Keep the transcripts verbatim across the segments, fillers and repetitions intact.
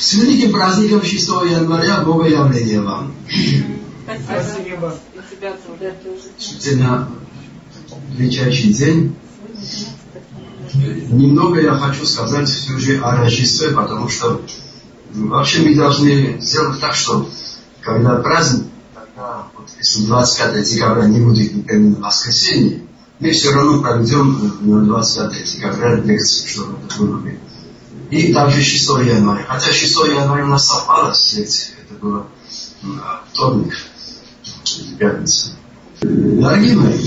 С великим праздником шестого января Богоявления вам. Спасибо. Сегодня величайший день. Немного я хочу сказать все же о Рождестве, потому что вообще мы должны сделать так, что когда праздник, тогда, вот, если двадцать пятого декабря не будет именно воскресенье, мы все равно проведем на двадцать пятого декабря лекцию, чтобы это было. И также шестого января. Хотя шестого января у нас совпало с лекцией. Это было вторник, пятница. Дорогие мои,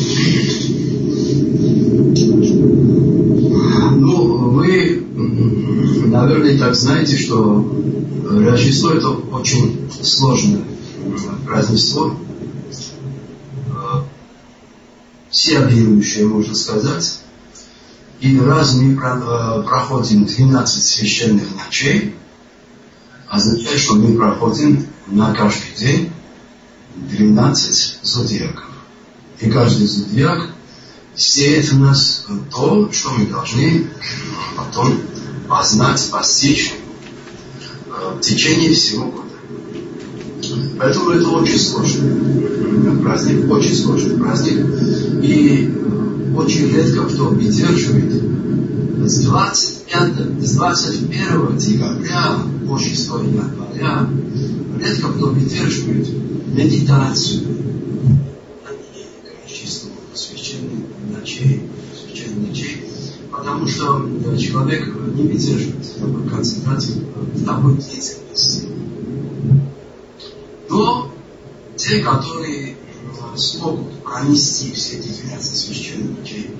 ну, вы, наверное, так знаете, что Рождество — это очень сложное празднество. Все верующие, можно сказать. И раз мы проходим двенадцать священных ночей, означает, что мы проходим на каждый день двенадцать зодиаков. И каждый зодиак сеет в нас то, что мы должны потом познать, постичь в течение всего года. Поэтому это очень сложный праздник, очень сложный праздник. И очень редко кто выдерживает с двадцать пятого, с двадцать первого декабря по шестого января, редко кто выдерживает медитацию, чувство священных ночей, священных ночей, потому что человек не выдерживает такой концентрации в такой деятельности. Но те, которые смогут пронести все эти двенадцать священных ночей,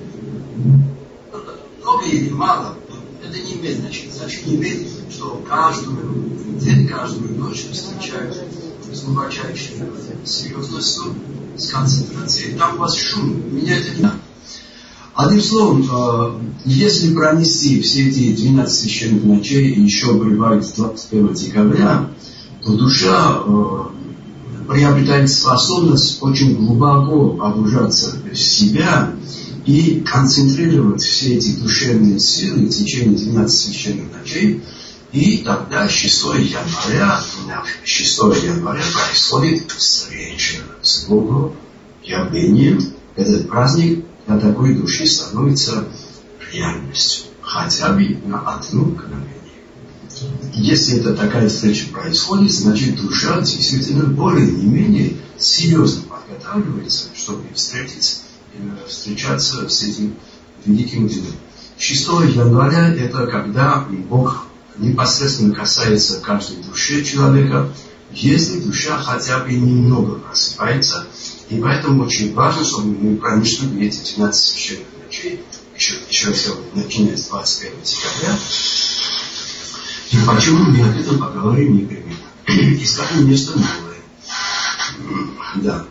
много или мало, это не имеет значения. Значение имеет, что каждую день, каждую ночь встречают с глубочайшей серьезностью, с концентрацией. Там у вас шум, меня это не надо. Одним словом, если пронести все эти двенадцать священных ночей и еще прибавить двадцать первого декабря, то душа приобретает способность очень глубоко погружаться в себя и концентрировать все эти душевные силы в течение двенадцати священных ночей. И тогда шестого января, шестого января происходит встреча с Богом, явлением. Этот праздник для такой души становится реальностью, хотя бы на одно мгновение. Если это такая встреча происходит, значит душа действительно более не менее серьезно подготавливается, чтобы встретиться, встречаться с этим великим днем. шестого января это когда Бог непосредственно касается каждой души человека, если душа хотя бы немного просыпается. И поэтому очень важно, чтобы мы пронесли эти двенадцать священных ночей, еще, еще все начиная с двадцать первого декабря. И почему мы об этом поговорим непременно? Искали нечто новое. Да.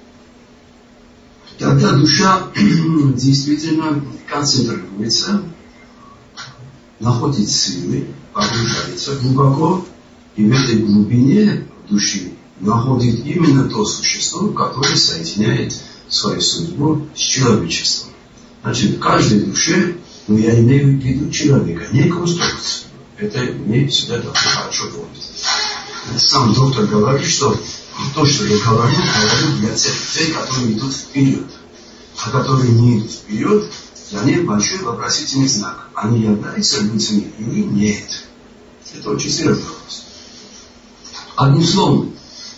Тогда душа действительно концентрируется, находит силы, погружается глубоко, и в этой глубине души находит именно то существо, которое соединяет свою судьбу с человечеством. Значит, в каждой душе, ну я имею в виду человека, не конструкцию. Это мне всегда должно хорошо помнить. Сам доктор говорит, что то, что я говорю, говорю для тех людей, которые идут вперед. А которые не идут вперед, для них большой вопросительный знак. Они являются людьми или нет? Это очень серьезный вопрос. Одним словом,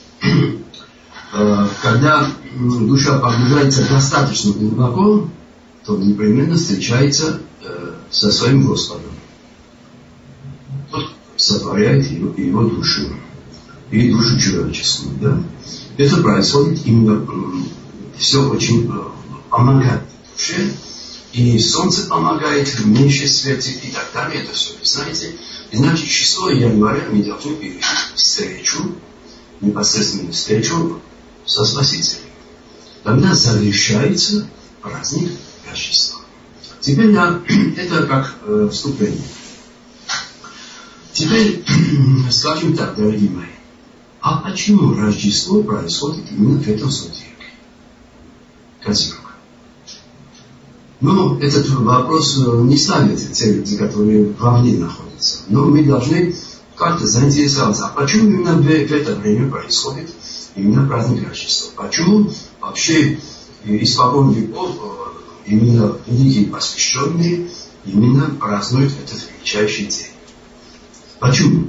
когда душа погружается достаточно глубоко, то непременно встречается со своим Господом. Тот сотворяет его, его душу и душу человеческую. Да? Это происходит именно, все очень помогает душе, и солнце помогает, меньше светит и так далее. Это все, вы знаете. И значит, шестого января мы должны пережить встречу, непосредственную встречу со Спасителем. Тогда завершается праздник Рождества. Теперь я, это как э, вступление. Теперь скажем так, дорогие мои, а почему Рождество происходит именно в этом зодиаке? Козерог. Ну, этот вопрос не ставит те люди, которые вовне находятся. Но мы должны как-то заинтересоваться, а почему именно в, в это время происходит именно праздник Рождества? Почему вообще испокон веков именно великие посвященные именно празднуют этот величайший день? Почему?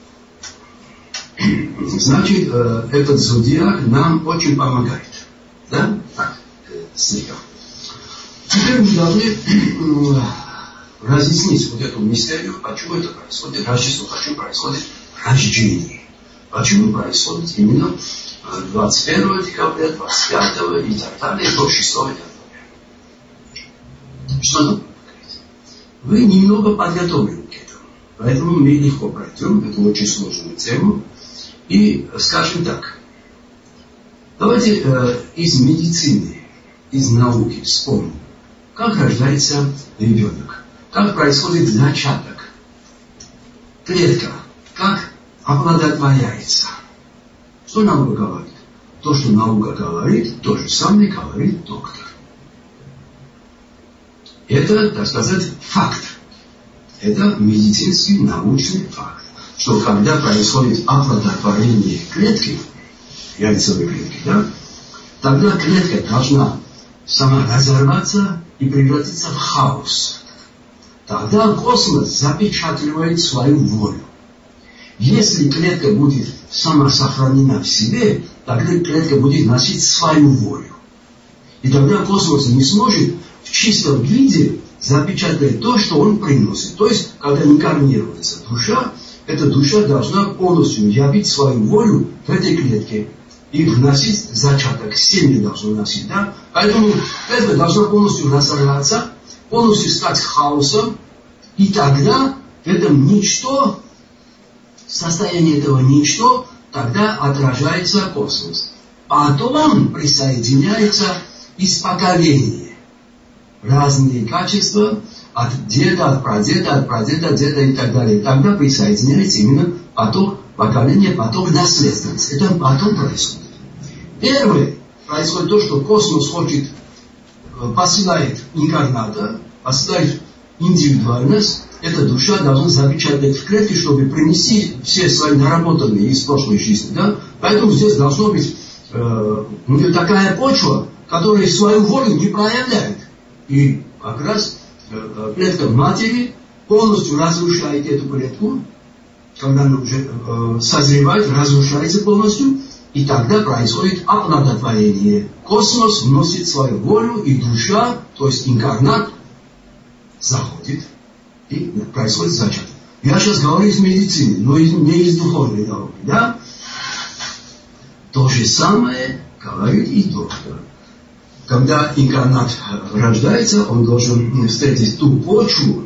Значит, этот зодиак нам очень помогает. Да? Так, слегка. Теперь мы должны разъяснить вот эту мистерию, почему это происходит, Рождество, почему происходит рождение. Почему происходит именно двадцать первого декабря, двадцать пятого и так далее, до шестого января. Что нам говорит? Вы немного подготовлены к этому. Поэтому мы легко пройдем эту очень сложную тему. И скажем так. Давайте э, из медицины, из науки вспомним, как рождается ребенок, как происходит зачаток, клетка, как оплодотворяется. Что наука говорит? То, что наука говорит, то же самое говорит доктор. Это, так сказать, факт. Это медицинский научный факт. Что когда происходит оплодотворение клетки, яйцевой клетки, да, тогда клетка должна сама разорваться и превратиться в хаос. Тогда космос запечатывает свою волю. Если клетка будет сама сохранена в себе, тогда клетка будет носить свою волю. И тогда космос не сможет в чистом виде запечатать то, что он приносит. То есть, когда инкарнируется душа, эта душа должна полностью явить свою волю в этой клетке и вносить зачаток, семя должно носить, да? Поэтому клетка должна полностью разорваться, полностью стать хаосом, и тогда в этом ничто, состояние этого ничто, тогда отражается космос. Потом присоединяется из поколения. Разные качества от деда, от прадеда, от прадеда, деда и так далее. Тогда присоединяется именно поток поколения, поток наследственности. Это потом происходит. Первое происходит то, что космос хочет, посылает инкарната, посылает индивидуальность. Эта душа должна запечатать в клетке, чтобы принести все свои наработанные из прошлой жизни. Да? Поэтому здесь должна быть э, такая почва, которая свою волю не проявляет. И как раз э, клетка матери полностью разрушает эту клетку, когда она уже э, созревает, разрушается полностью, и тогда происходит оплодотворение. Космос вносит свою волю, и душа, то есть инкарнат, заходит, и происходит зачаток. Я сейчас говорю из медицины, но не из духовной науки, да? То же самое говорит и доктор. Когда инкарнат рождается, он должен встретить ту почву,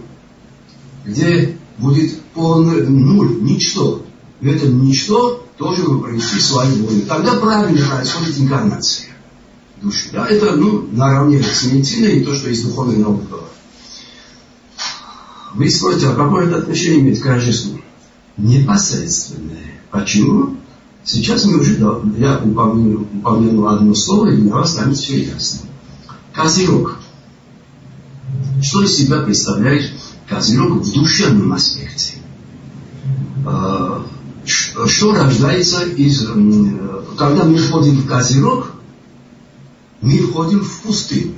где будет полный нуль, ничто. В этом ничто должен принести свою волю. Тогда правильно происходит инкарнация души. Да? Это ну, наравне с медициной и то, что из духовной науки говорит. Вы спросите, а какое это отношение имеет к Рождеству? Непосредственное. Почему? Сейчас мы уже, да, я упомяну, упомяну одно слово, и для вас станет все ясно. Козерог. Что из себя представляет Козерог в душевном аспекте? Что рождается из... Когда мы входим в Козерог, мы входим в пустыню.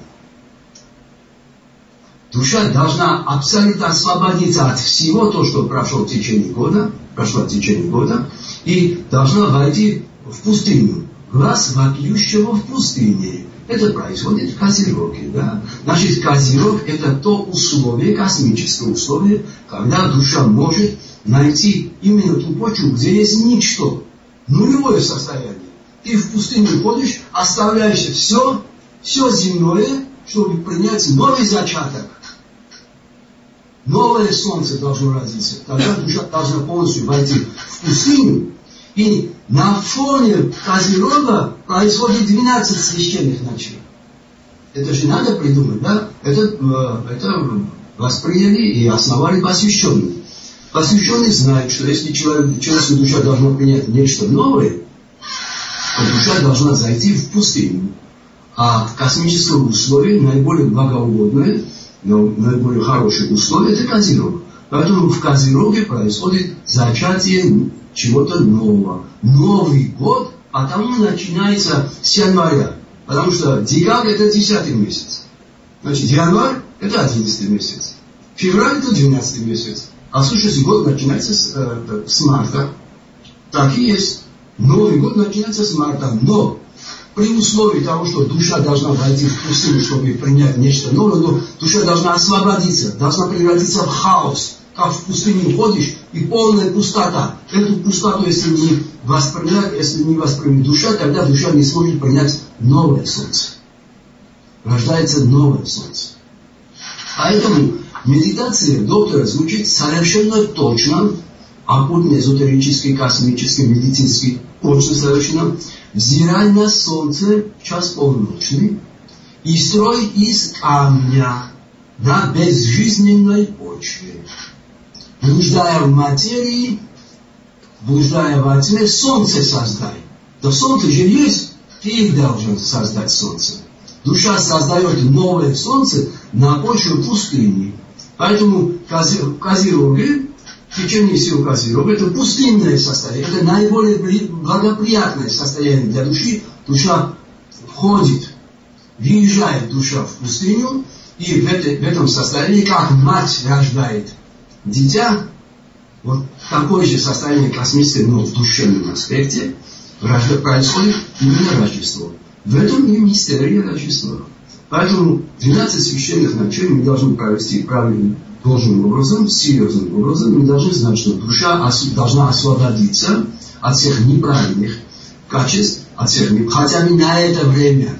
Душа должна абсолютно освободиться от всего того, что прошло в течение года, прошло в течение года, и должна войти в пустыню. Глаз вопиющего в пустыне. Это происходит в Козероге. Да? Значит, Козерог – это то условие, космическое условие, когда душа может найти именно ту почву, где есть ничто. Нулевое состояние. Ты в пустыню ходишь, оставляешь все, все земное, чтобы принять новый зачаток. Новое солнце должно родиться. Тогда душа должна полностью войти в пустыню. И на фоне Козерога происходит двенадцать священных ночей. Это же надо придумать, да? Это, это восприняли и основали посвященные. Посвященные знают, что если человек, человеческая душа должна принять нечто новое, то душа должна зайти в пустыню. А в космическом условии наиболее благоугодное, но наиболее хорошие условия – это Козерог. Поэтому в Козероге происходит зачатие чего-то нового. Новый год, потому начинается с января. Потому что декабрь это десятый месяц. Значит, январь это одиннадцатый месяц. Февраль это двенадцатый месяц. А следующий год начинается с, э, с марта. Так и есть. Новый год начинается с марта. Но при условии того, что душа должна войти в пустыню, чтобы принять нечто новое, но душа должна освободиться, должна превратиться в хаос. Как в пустыню ходишь, и полная пустота. Эту пустоту, если не воспринять, если не воспримет душа, тогда душа не сможет принять новое солнце. Рождается новое солнце. Поэтому медитация доктора звучит совершенно точно, оккультно, эзотерически, космически, медицински, очень совершенно. Взирай на солнце в час полночный и строй из камня на безжизненной почве. Блуждая в материи, блуждая во тьме, солнце создай. Да солнце же есть, ты их должен создать солнце. Душа создает новое солнце на почве пустыни. Поэтому в Козероге, течение сил Козерога, это пустынное состояние, это наиболее благоприятное состояние для души. Душа входит, въезжает душа в пустыню, и в, это, в этом состоянии, как мать рождает дитя, вот такое же состояние космическое, но в душевном аспекте, происходит именно Рождество. В этом и мистерия Рождества. Поэтому двенадцать священных ночей мы должны провести правильным, должным образом, серьезным образом. Мы должны знать, что душа должна освободиться от всех неправильных качеств, от всех, хотя бы на это время.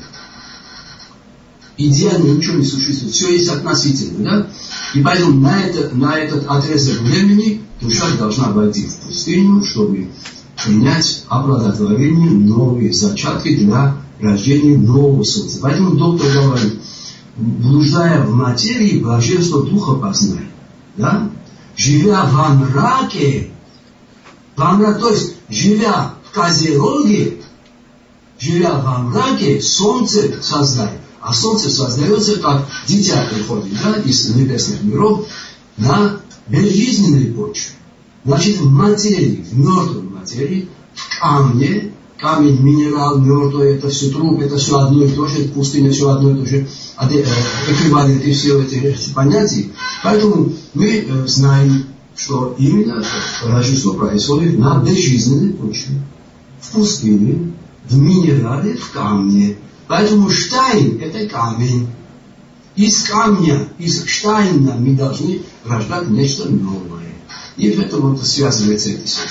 Идеально ничего не существует, все есть относительно, да? И поэтому на, это, на этот отрезок времени душа должна войти в пустыню, чтобы принять оплодотворение, новые зачатки для рождения нового солнца. Поэтому доктор говорит, блуждая в материи, блаженство духа познай, да? Живя во мраке, во мраке, то есть живя в Козероге, живя во мраке, солнце создай. А солнце создается, как дитя приходит, да, из небесных миров на безжизненной почве. Значит, в материи, в мертвой материи, в камне, камень, минерал, мертвый, это все труп, это все одно и то же, пустыня, все одно и то же, эквиваленты всего этих понятий. Поэтому мы знаем, что именно Рождество происходит на безжизненной почве, в пустыне, в минерале, в камне. Поэтому штайн – это камень. Из камня, из штайна мы должны рождать нечто новое. И в этом вот связывается это все.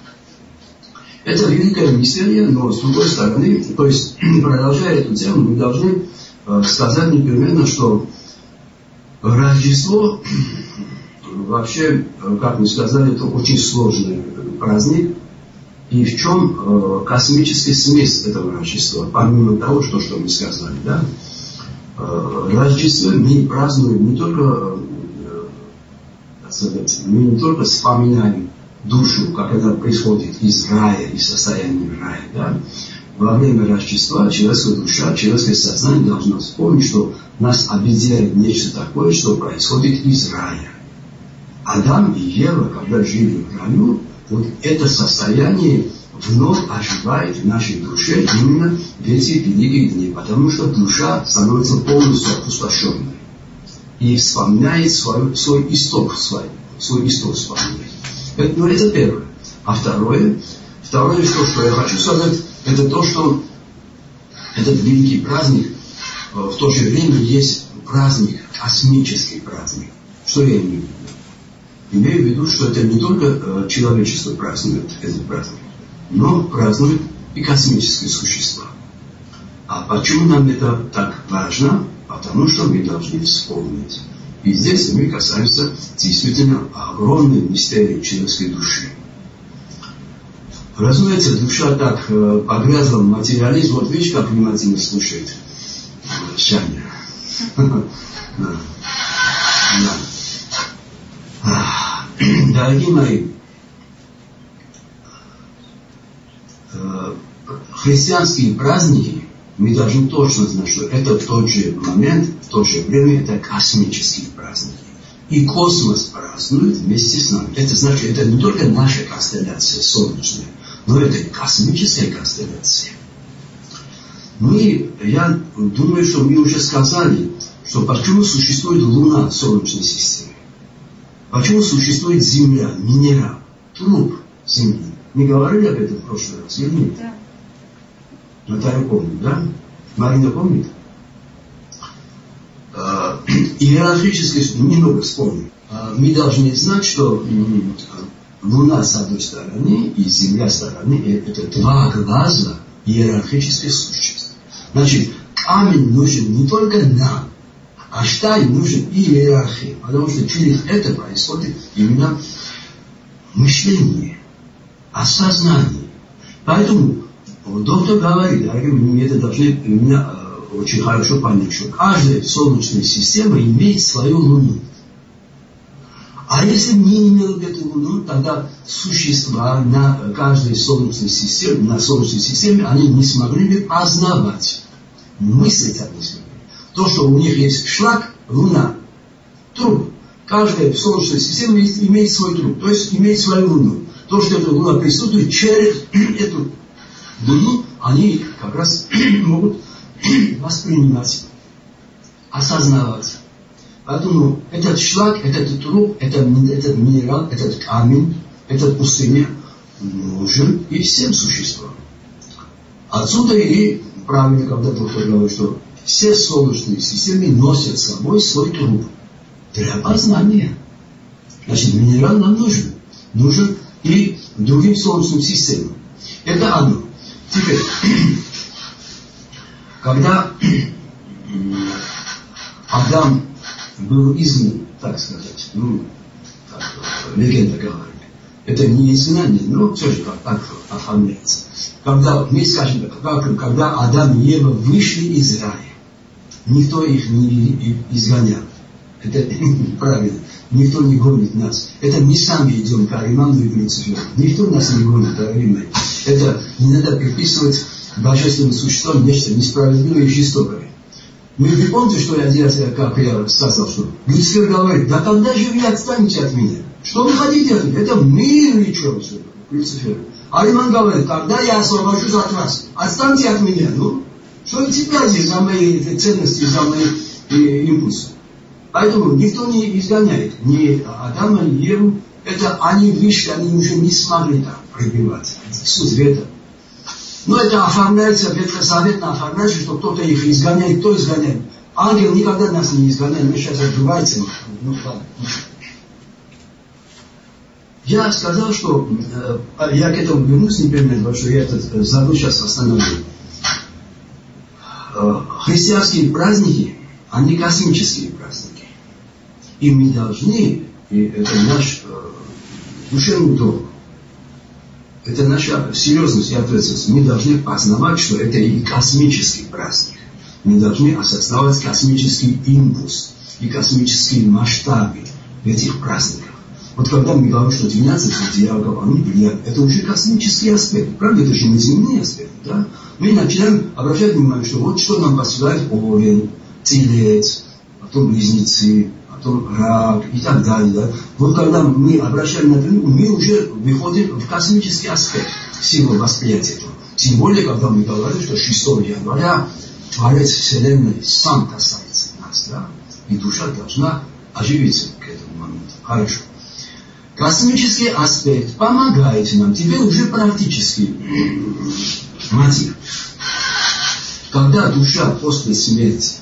Это великая мистерия, но с другой стороны, то есть, продолжая эту тему, мы должны э, сказать непременно, что Рождество, вообще, как мы сказали, это очень сложный праздник. И в чем э, космический смысл этого Рождества, помимо того, что, что мы сказали, да? Э, Рождество мы празднуем не только, э, мы не только вспоминаем душу, как это происходит из рая, из состояния рая, да? Во время Рождества человеческая душа, человеческое сознание должно вспомнить, что нас объединяет нечто такое, что происходит из рая. Адам и Ева, когда жили в раю, вот это состояние вновь оживает в нашей душе именно в эти великие дни, потому что душа становится полностью опустошенной и вспоминает свой, свой исток, свой, свой исток вспоминает. Это, ну, это первое. А второе, второе что, что я хочу сказать, это то, что этот великий праздник в то же время есть праздник, космический праздник. Что я имею в виду? Имею в виду, что это не только э, человечество празднует этот праздник, но празднуют и космические существа. А почему нам это так важно? Потому что мы должны вспомнить. И здесь мы касаемся действительно огромной мистерии человеческой души. Разумеется, душа так э, погрязла в материализм. Вот видишь, как внимательно слушает Шаня. Дорогие мои, христианские праздники, мы должны точно знать, что это в тот же момент, в то же время, это космические праздники. И космос празднует вместе с нами. Это значит, это не только наша констелляция солнечная, но это космическая констелляция. Мы, я думаю, что мы уже сказали, что почему существует Луна в Солнечной системе. Почему существует Земля, минерал, труп Земли. Мы говорили об этом в прошлый раз, или нет? Да. Наталья помнит, да? Марина помнит? Иерархически немного вспомним. Мы должны знать, что Луна с одной стороны и Земля с стороны — это два глаза иерархических существ. Значит, камень нужен не только нам, а Штайн нужен и иерархии, потому что через это происходит именно мышление, осознание. Поэтому доктор говорит, мы это должны именно очень хорошо понять, что каждая солнечная система имеет свою Луну. А если не имел эту Луну, тогда существа на каждой солнечной системе, на солнечной системе, они не смогли бы познавать. Мыслить об них. То, что у них есть шлак, Луна, труп. Каждая солнечная система имеет свой труп, то есть имеет свою Луну. То, что эта Луна присутствует, через эту Луну они как раз могут воспринимать, осознавать. Поэтому этот шлак, этот труп, этот, этот минерал, этот камень, этот пустыня нужен и всем существам. Отсюда и правильно, когда доктор говорит, что все солнечные системы носят с собой свой труп для познания. Значит, минерал нам нужен. Нужен и другим солнечным системам. Это одно. Теперь, когда Адам был изгнан, так сказать, ну, так, легенда говорит, это не изгнание, но все же так оформляется. Когда, мы скажем так, когда Адам и Ева вышли из рая, никто их не изгонял. Это правильно. Никто не гонит нас. Это мы сами идем к Ариману и Люциферу. Никто нас не гонит, дорогие мои. Это не надо приписывать божественным существам нечто несправедливое и жестокое. Вы не помните, что я делал, как я сказал, что Люцифер говорит, да когда же вы отстанете от меня? Что вы хотите от меня? Это мир ничего, Люцифер. Ариман говорит, когда я освобожусь от вас, отстаньте от меня. Ну, что вы цепляете за мои ценности, за мои э, импульсы? Поэтому никто не изгоняет ни Адама, ни Еву. Это они вышли, они уже не смогли там пробивать. Суть в этом. Но это оформляется, ветхозаветно оформляется, что кто-то их изгоняет, кто изгоняет. Ангел никогда нас не изгоняет, мы сейчас отбиваемся. Ну, ладно. Я сказал, что э, я к этому вернусь непременно, потому что я этот э, забыл сейчас остановлю. Э, христианские праздники, они космические праздники. И мы должны, и это наш э, душевный долг, это наша серьезность и ответственность. Мы должны познавать, что это и космический праздник. Мы должны осознавать космический импульс и космические масштабы этих праздников. Вот когда мы говорим, что двенадцать зодиаков, они влияют, это уже космический аспект. Правда, это же не земной аспект. Да? Мы начинаем обращать внимание, что вот что нам посылает Овен, Телец, потом Близнецы, потом Рак и так далее. Да? Вот когда мы обращаем на это, мы уже выходим в космический аспект всего восприятия этого. Тем более, когда мы говорим, что шестого января Творец Вселенной сам касается нас. Да? И душа должна оживиться к этому моменту. Хорошо. Космический аспект помогает нам. Теперь уже практический мотив. Когда душа после смерти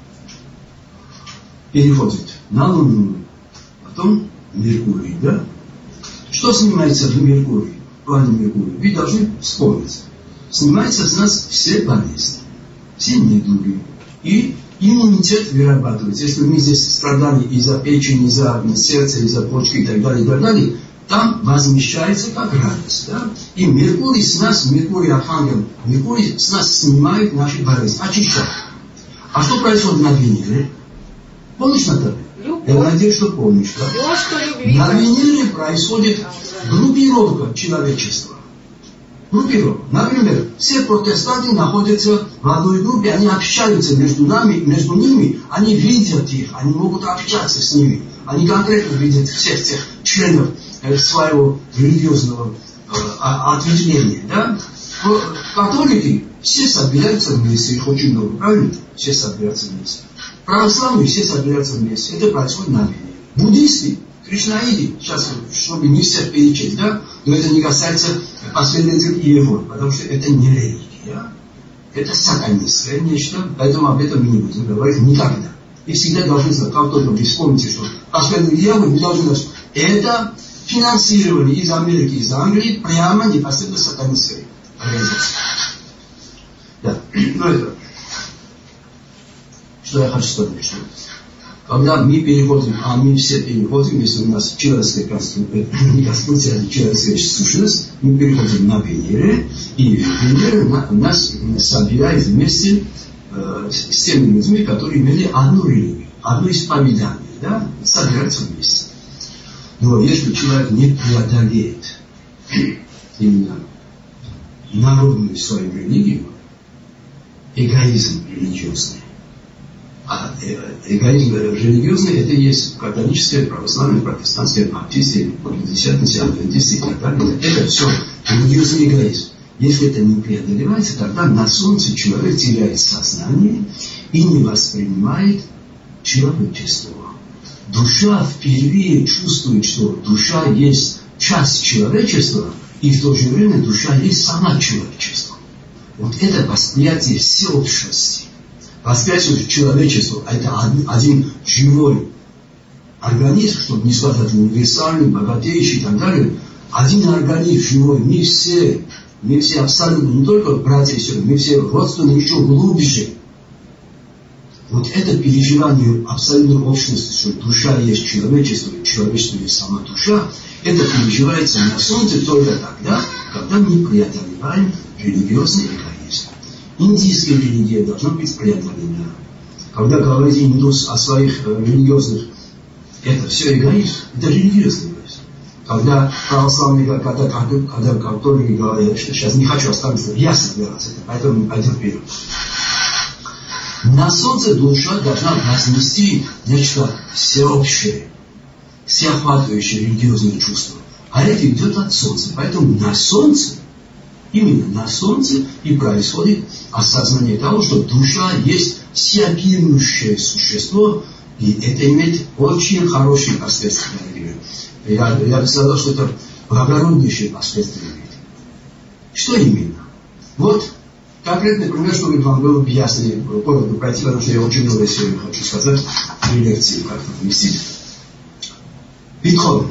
переходит на Луну, потом Меркурий, да? Что снимается в Меркурии, в плане Меркурия? Вы должны вспомнить. Снимается с нас все болезни, все недуги. И иммунитет вырабатывается. Если мы здесь страдали из-за печени, из-за сердца, из-за почки и так далее, и так далее, там возмещается как радость. Да? И Меркурий с нас, Меркурий Архангел, Меркурий с нас снимает наши болезни, очищает. А что происходит на Венере? Помнишь, Наталья? Я надеюсь, что помнишь. Да? На Венере происходит группировка человечества. Группировка. Например, все протестанты находятся в одной группе, они общаются между нами, между ними, они видят их, они могут общаться с ними, они конкретно видят всех тех членов своего религиозного э, ответвления, да? Католики все собираются вместе, их очень много, правильно? Все собираются вместе. Православные все собираются вместе. Это происходит на вере. Буддисты, кришнаиды, сейчас, чтобы не всех перечесть, да? Но это не касается последователей Иеговы, потому что это не религия. Это сатанистское нечто, поэтому об этом мы не будем говорить никогда. И всегда должны знать, как только вы вспомните, что последователи Иеговы, вы должны знать, что это финансирование из Америки, из Англии, прямо непосредственно сатанистской организации. Да, ну это. Что я хочу сказать, что когда мы переходим, а мы все переходим, если у нас человеческая конструкция, не конструкция, а человеческая сущность, мы переходим на Венере, и Венера нас собирает вместе э, с теми людьми, которые имели одну религию, одно исповедание, да, собираются вместе. Но если человек не преодолеет именно народную свою религию, эгоизм религиозный, а эгоизм религиозный это и есть католическое, православное, протестантское, баптистское, пятидесятничество, адвентисты и так далее. Это все религиозный эгоизм. Если это не преодолевается, тогда на солнце человек теряет сознание и не воспринимает человечество. Душа впервые чувствует, что душа есть часть человечества, и в то же время душа есть сама человечество. Вот это восприятие всеобщности. Восприятие человечества, это один живой организм, чтобы не сказать универсальный, богатейший и так далее. Один организм живой, мы все, мы все абсолютно, не только братья и сестры, мы все родственные еще глубже. Вот это переживание абсолютной общности, что душа есть человечество, и человечество есть сама душа, это переживается на солнце только тогда, когда мы преодолеваем религиозный эгоизм. Индийская религия должна быть преодолена. Когда говорит индус о своих э, религиозных, это все эгоизм, это религиозный эгоизм. Когда православные, когда, когда, когда католики говорят, что сейчас не хочу оставаться, я собираюсь, поэтому мы пойдем вперед. На солнце душа должна вознести нечто всеобщее, всеохватывающее религиозное чувство. А это идет от солнца. Поэтому на солнце, именно на солнце и происходит осознание того, что душа есть всеобъемлющее существо, и это имеет очень хорошие последствия. Я, я бы сказал, что это благороднейшие последствия имеет. Что именно? Вот конкретный пример, чтобы вам было бы ясно, коротко пройти, потому что я очень много сегодня хочу сказать, три лекции как-то вместить. Бетховен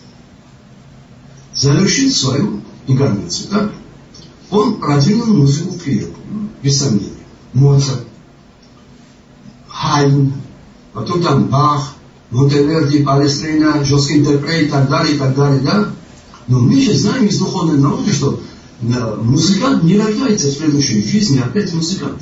завершил свою инкарнацию, так? Он продвинул музыку вперед, без сомнения. Моцарт, Хайдн, потом там Бах, Монтеверди, Палестрина, жесткий интерпрет и так далее, и так далее, да? Но мы же знаем из духовной науки, что музыкант не рождается в следующей жизни опять музыкант.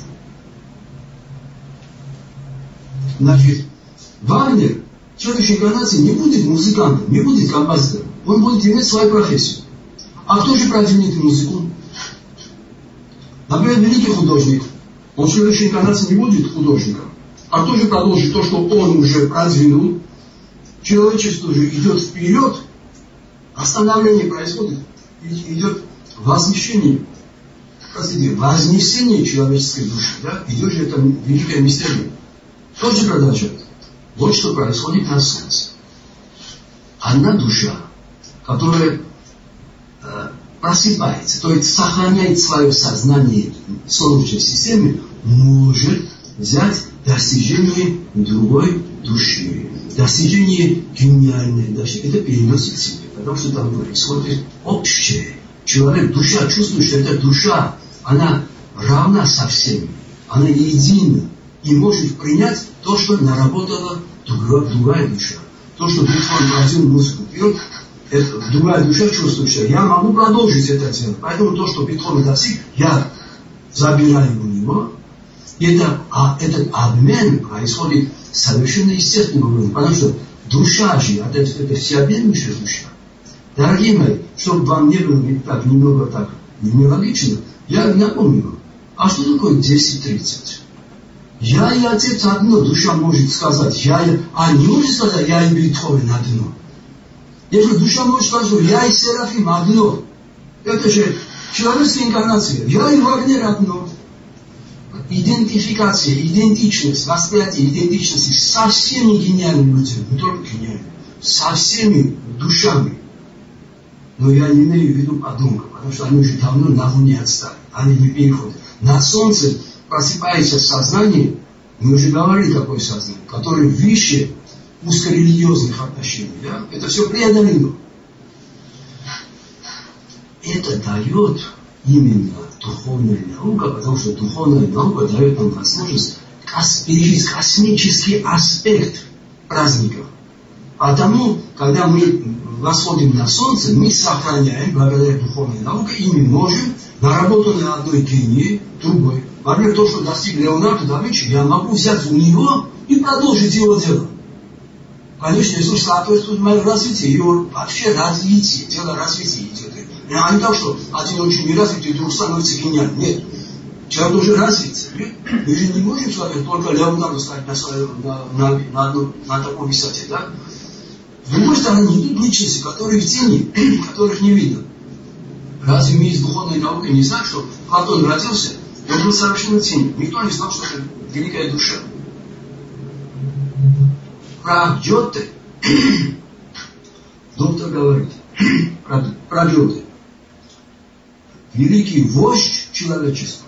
Значит, Вагнер в следующей инкарнации не будет музыкантом, не будет композитором. Он будет иметь свою профессию. А кто же продвинет музыку? Например, великий художник. Он в следующей инкарнации не будет художником. А кто же продолжит то, что он уже продвинул? Человечество же идет вперед. Остановление происходит. Идет вознесение. Простите, вознесение человеческой души. Да? Идет же это великое мистерия. Кто же продолжает? Вот что происходит на солнце. Одна душа, которая э, просыпается, то есть сохраняет свое сознание в Солнечной системе, может взять достижение другой души. Достижение гениальной души. Это переносит к себе, потому что там происходит общее. Человек, душа чувствует, что эта душа, она равна со всеми, она едина и может принять то, что наработала другая, другая душа. То, что Бетховен продвинул музыку вперед, это, другая душа чувствует, что я могу продолжить это делать. Поэтому то, что Бетховен достиг, я забираю у него. И это, а, этот обмен происходит совершенно естественным образом. Потому что душа же, это, это всеобъемлющая душа. Дорогие мои, чтобы вам не было так, немного так нелогично, я напомню вам, а что такое десять тридцать? Я и Отец одно, душа может сказать, я, а не может сказать, я и Бетховен одно. Если душа может сказать, что я и Серафим одно, это же человеческая инкарнация, я и Вагнер одно. Идентификация, идентичность, восприятие идентичности со всеми гениальными людьми, не только гениальными, со всеми душами. Но я не имею в виду подумка, потому что они уже давно на Луне отстали, они не переходят. На Солнце просыпается сознание, мы уже говорили, какое сознание, которое выше узкорелигиозных отношений. Да? Это все преодолимо. Это дает именно духовная наука, потому что духовная наука дает нам возможность пережить космический аспект праздников. Потому, когда мы восходим на Солнце, мы сохраняем, благодаря духовной науке, и мы можем, наработанной одной генией, другой. Например, то, что достиг Леонардо да Винчи, я могу взять у него и продолжить его дело. Конечно, если соответствует моему развитию, его вообще развитие, дело развития идет. А не так, что один очень неразвитый, друг становится гениальным. Нет. Человек должен развиться. Мы же не можем сказать, только Леонардо стать на, на, на, на, одну, на такой высоте. Да? С другой стороны, идут личности, которые в тени, которых не видно. Разве мы из духовной науки не знаем, что Платон родился, и он был совершенно тень. Никто не знал, что это великая душа. Про Гёте доктор говорит, про, про Гёте. Великий вождь человечества.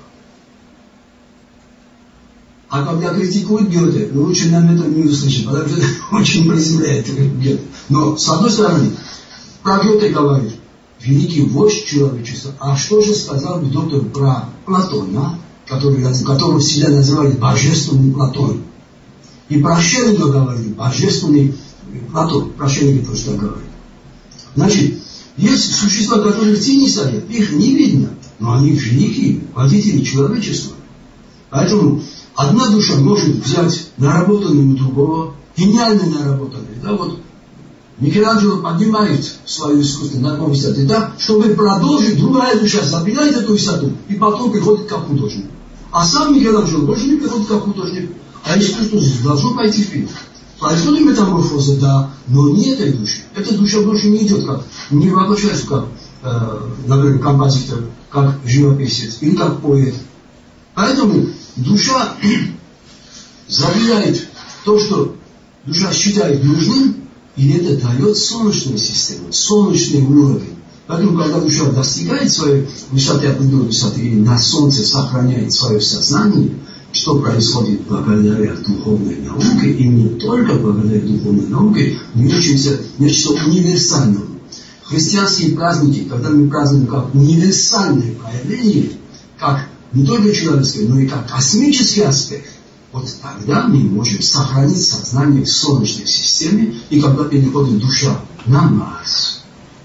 А когда критикуют Гёте, лучше нам это не услышать, потому что это очень приземляет Гёте. Но, с одной стороны, про Гёте говорит, великий вождь человечества. А что же сказал бы доктор про Платона, который, которого всегда называли божественным Платоном? И про Шеллинга говорит, божественный Платон. Про Шеллинга тоже так говорит. Значит, есть существа, которые в тени стоят, их не видно, но они великие водители человечества. Поэтому одна душа может взять наработанную другого, гениально наработанную. Да, вот Микеланджело поднимает свое искусство на одну высоту, да, чтобы продолжить, другая душа забирает эту высоту и потом приходит как художник. А сам Микеланджело больше не приходит как художник, а искусство должно пойти вперед. Происходит метаморфоза, да, но не этой души. Эта душа больше не идет, как, не воплощается как, э, например, композитор, как живописец или как поэт. Поэтому душа забирает то, что душа считает нужным, и это дает солнечную систему, солнечный уровень. Поэтому, когда душа достигает своей высоты, определенной высоты, и на солнце сохраняет свое сознание, что происходит благодаря духовной науке, и не только благодаря духовной науке, мы учимся нечто универсальному. Христианские праздники, когда мы празднуем как универсальное проявление, как не только человеческое, но и как космический аспект, вот тогда мы можем сохранить сознание в Солнечной системе, и когда переходит душа на Марс,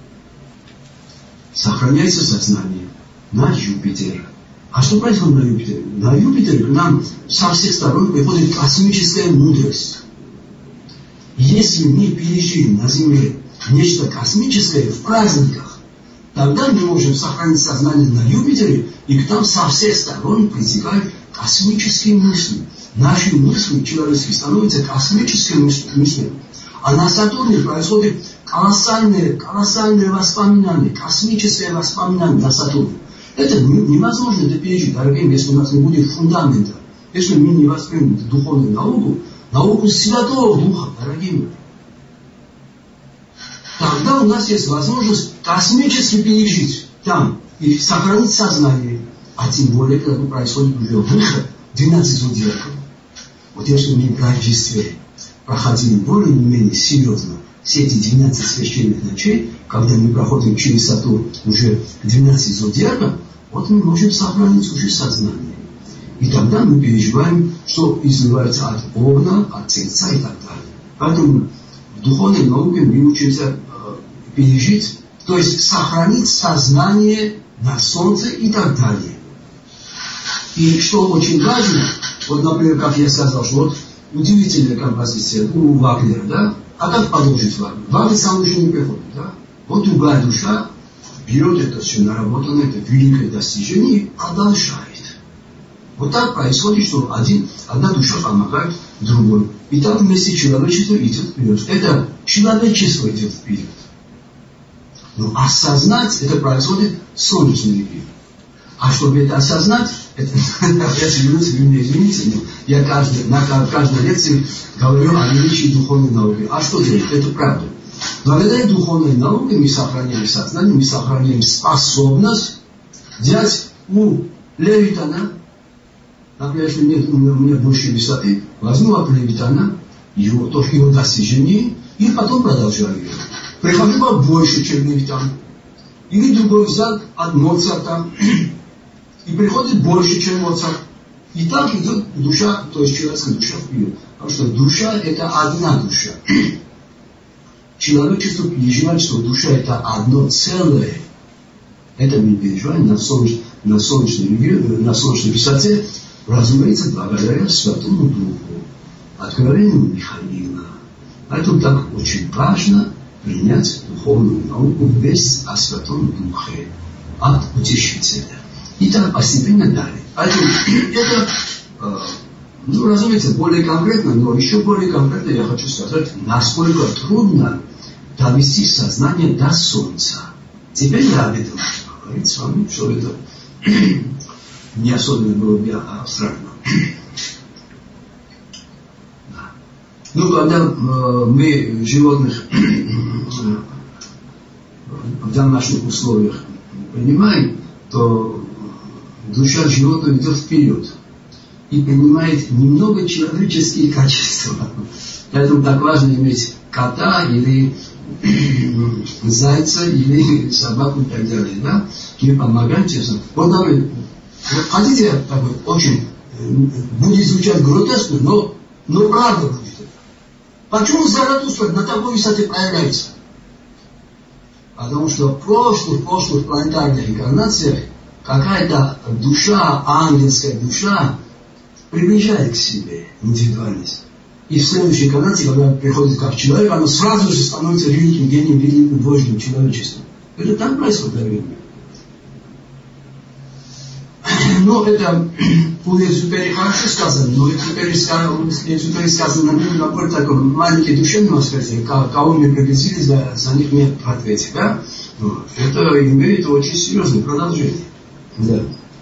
сохраняется сознание на Юпитер. А что происходит на Юпитере? На Юпитере к нам со всех сторон приходит космическая мудрость. Если мы пережили на Земле нечто космическое в праздниках, тогда мы можем сохранить сознание на Юпитере, и к нам со всех сторон притекают космические мысли. Наши мысли человеческие становятся космическими мыслями. А на Сатурне происходит колоссальное, колоссальное воспоминание, космическое воспоминание на Сатурне. Это невозможно это пережить, дорогие, если у нас не будет фундамента. Если мы не воспримем духовную науку, науку Святого Духа, дорогие мои, тогда у нас есть возможность космически пережить там и сохранить сознание. А тем более, когда происходит уже выход двенадцати зодиаков. Вот если мы в Рождестве проходили более-менее серьезно все эти двенадцать священных ночей, когда мы проходим через Сатурн уже к двенадцати зодиакам, вот мы можем сохранить уже сознание. И тогда мы переживаем, что изливается от огня, от сердца и так далее. Поэтому в духовной науке мы учимся э, пережить, то есть сохранить сознание на Солнце и так далее. И что очень важно, вот, например, как я сказал, что вот удивительная композиция у Вагнера, да? А как продолжить Вагнер? Вагнер сам еще не приходит, да? Вот другая душа берет это все наработанное, это великое достижение и продолжает. Вот так происходит, что один, одна душа помогает другой. И так вместе человечество идет вперед. Это человечество идет вперед. Но осознать это происходит в солнечной любви. А чтобы это осознать, это, я извините, извините, но я каждый, на каждой лекции говорю о величии духовной науки. А что делать? Это правда. Благодаря духовной науке мы сохраняем сознание, мы сохраняем способность взять у Левитана, например, если нет у меня больше высоты, возьму от Левитана его, то его достижение и потом продолжаю его. Прихожу побольше, чем Левитан. Или другой взят от Моцарта, и приходит больше, чем Моцарт. И так идет душа, то есть человеческая душа вперед. Потому что душа это одна душа. Человечество переживает, что душа это одно целое. Это мы переживаем на, солнеч, на, солнечной, на солнечной высоте, разумеется, благодаря Святому Духу, откровению Михаила. Поэтому так очень важно принять духовную науку весь о Святом Духе от Утешителя. И так постепенно далее. Поэтому это, э, ну, разумеется, более конкретно, но еще более конкретно я хочу сказать, насколько трудно довести сознание до Солнца. Теперь я об этом говорить с вами, что это не особенно было бы абстрактно. Да. Ну, когда э, мы животных в домашних условиях принимаем, то душа животного идет вперед и принимает немного человеческие качества. Поэтому так важно иметь кота или зайца или собаку и так далее. Да? Мы помогаем честно. Вот, вот хотите, такой, очень будет звучать гротескно, но, но правда будет. Почему Заратустра на такой высоте проявляется? Потому что в прошлых, прошлых планетарных инкарнациях какая-то душа, ангельская душа, приближает к себе индивидуальность. И в следующей инкарнации, когда приходит как человек, она сразу же становится великим гением, великим вождем человечества. Это так происходит, наверное. Но это у Экзюпери хорошо сказано, но Экзюпери сказано на более такой маленький душевном аспекте, кого мы пригласили, за, за них нет ответа. Да? Вот. Это имеет очень серьезное продолжение. Да.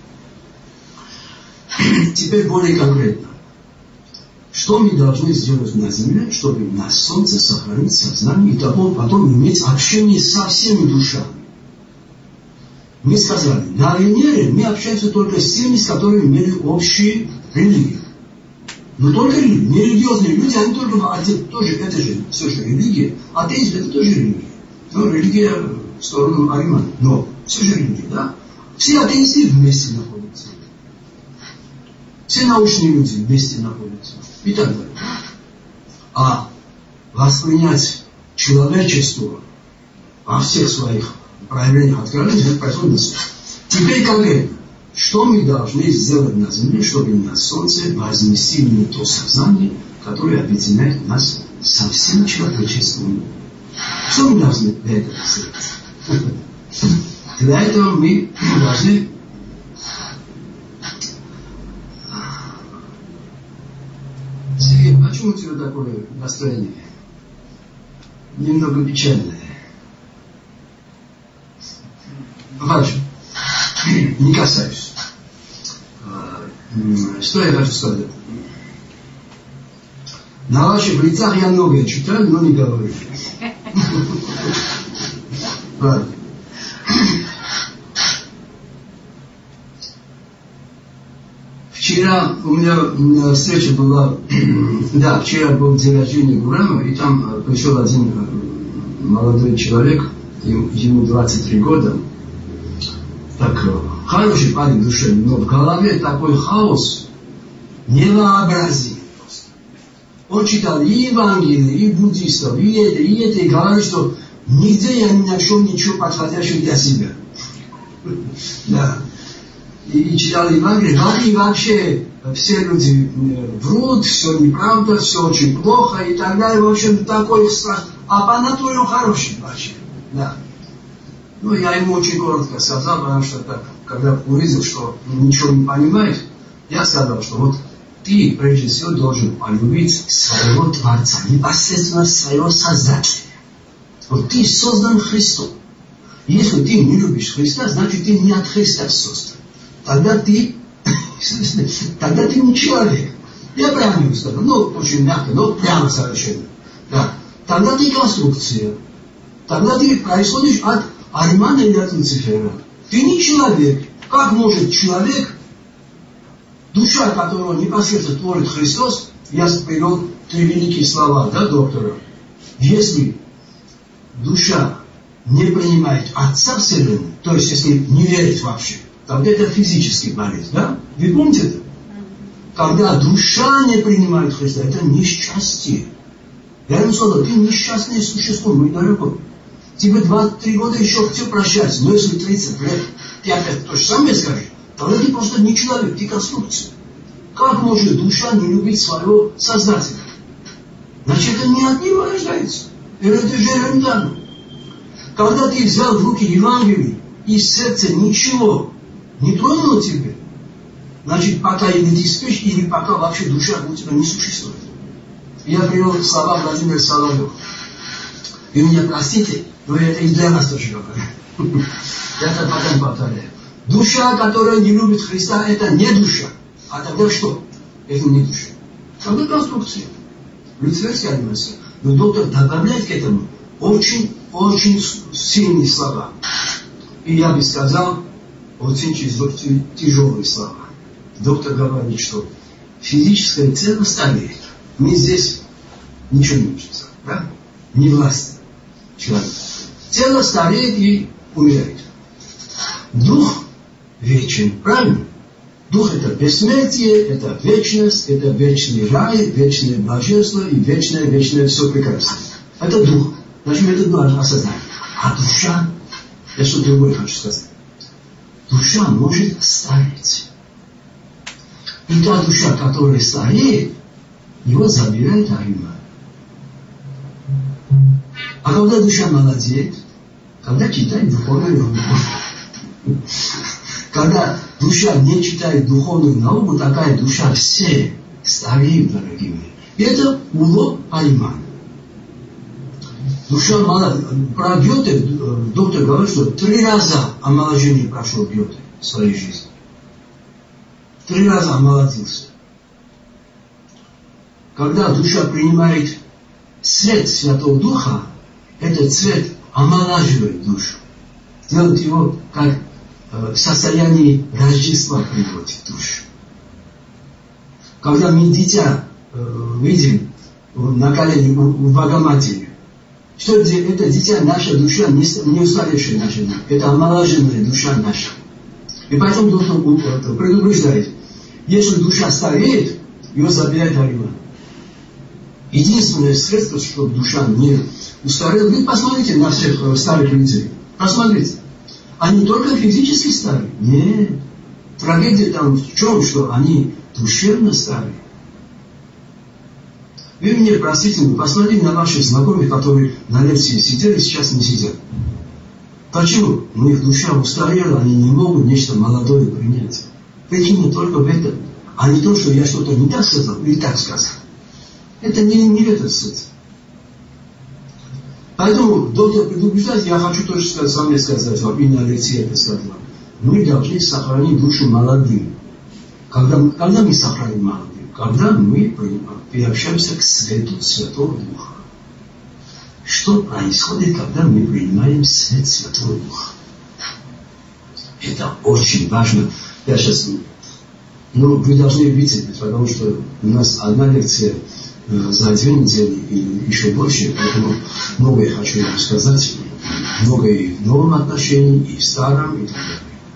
Теперь более конкретно. Что мы должны сделать на Земле, чтобы на Солнце сохранить сознание и потом, потом иметь общение со всеми душами? Мы сказали, на Венере мы общаемся только с теми, с которыми имели общие религии. Но только религии. Нерелигиозные люди, они только, а те, тоже, это же все же религия. Атеизм это тоже религия. Но религия в сторону Аримана. Но все же религия, да? Все атеисты вместе находятся. Все научные люди вместе находятся. И так далее. А воспринять человечество во всех своих проявлениях откровения, это происходит на Солнце. Теперь конкретно, что мы должны сделать на Земле, чтобы на Солнце вознести именно то сознание, которое объединяет нас со всем человечеством? Что мы должны для этого сделать? Для этого мы должны Сергей, почему у тебя такое настроение? Немного печальное. Важно. Не касаюсь. Что я хочу сказать? На ваших лицах я многое читаю, но не говорю. Ладно. Вчера у меня встреча была, да, вчера был день рождения Гурама, и там пришел один молодой человек, ему двадцать три года, так, хороший парень душевный, но в голове такой хаос, невообразимый просто. Он читал и Евангелие, и буддистов, и это, и это, и говорит, что нигде я не нашел ничего подходящего для себя. Да. И читал Евангелие, и вообще все люди врут, все неправда, все очень плохо и так далее. В общем, такой страх. А по натуре он хороший вообще. Да. Ну, я ему очень коротко сказал, потому что так, когда увидел, что ничего не понимает, Я сказал, что вот ты, прежде всего, должен полюбить своего Творца, непосредственно своего Создателя. Вот ты создан Христом. Если ты не любишь Христа, значит, ты не от Христа создан. Тогда ты, тогда ты не человек. Я прямо не сказал, ну, очень мягко, но прямо совершенно. Да. Тогда ты конструкция. Тогда ты происходишь от Аримана или от Люцифера. Ты не человек. Как может человек, душа которого непосредственно творит Христос, я привел три великие слова, да, доктора? Если душа не принимает Отца Вселенной, то есть если не верит вообще, тогда это физический болезнь, да? Вы помните это? Когда душа не принимает Христа, это несчастье. Я ему сказал, ты несчастное существо, мой дорогой. Тебе двадцать-три года еще все прощается, но если тридцать лет, ты опять то же самое скажешь, тогда ты просто не человек, ты конструкция. Как может душа не любить своего Создателя? Значит, это не от него рождается. Это же элементарно. Когда ты взял в руки Евангелие, и сердце ничего не тронуло тебе, значит, пока или ты спишь, или пока вообще душа у тебя не существует. Я привел слова Владимира Соловьева. И меня простите, но это и для нас тоже говорю. Я это потом повторяю. Душа, которая не любит Христа, это не душа. А тогда что? Это не душа. Тогда конструкция. Люциферская анимация. Но доктор добавляет к этому очень-очень сильные слова. И я бы сказал, очень тяжелые слова. Доктор говорит, что физическое тело стареет. Мы здесь ничего не учимся. Да? Не власть человека. Тело стареет и умирает. Дух вечен. Правильно? Дух это бессмертие, это вечность, это вечный рай, вечное блаженство и вечное, вечное все прекрасное. Это дух. Значит, это надо осознать. А душа, я что-то другое хочу сказать. Душа может стареть. И та душа, которая стареет, его забирает Ариман. А когда душа молодеет, когда читает духовную науку, когда душа не читает духовную науку, такая душа все стареют, дорогие мои. И это улов Аримана. Душа молодая. Про Гёте доктор говорит, что три раза омоложение прошел Гёте в своей жизни. Три раза омолодился. Когда душа принимает свет Святого Духа, этот свет омолаживает душу. Делает его как э, в состоянии Рождества приводит душу. Когда мы дитя э, видим на колене у, у Богоматери, что это, это дитя, наша душа, не, не устаревшая наша душа. Это омолаженная душа наша. И поэтому доктор предупреждает, если душа стареет, ее забирает Ариман. Единственное средство, чтобы душа не устарела, вы посмотрите на всех старых людей. Посмотрите. Они только физически старые. Нет. Трагедия там в чем, что они душевно старые. Вы меня простите, но посмотрите на ваших знакомых, которые на лекции сидели, сейчас не сидят. Почему? Ну, их душа устарела, они не могут нечто молодое принять. Причина только в этом. А не то, что я что-то не так сказал или так сказал. Это не, не в этот суть. Поэтому, доктор предупреждает, я хочу тоже сказать, сам сказать, во имя лекции это сказал. Мы должны сохранить душу молодым. Когда, когда мы сохраним молодым? Когда мы приобщаемся к свету Святого Духа. Что происходит, когда мы принимаем свет Святого Духа? Это очень важно. Я сейчас... Ну, вы должны видеть, потому что у нас одна лекция э, за две недели и еще больше, поэтому многое хочу вам сказать. Многое и в новом отношении, и в старом, и так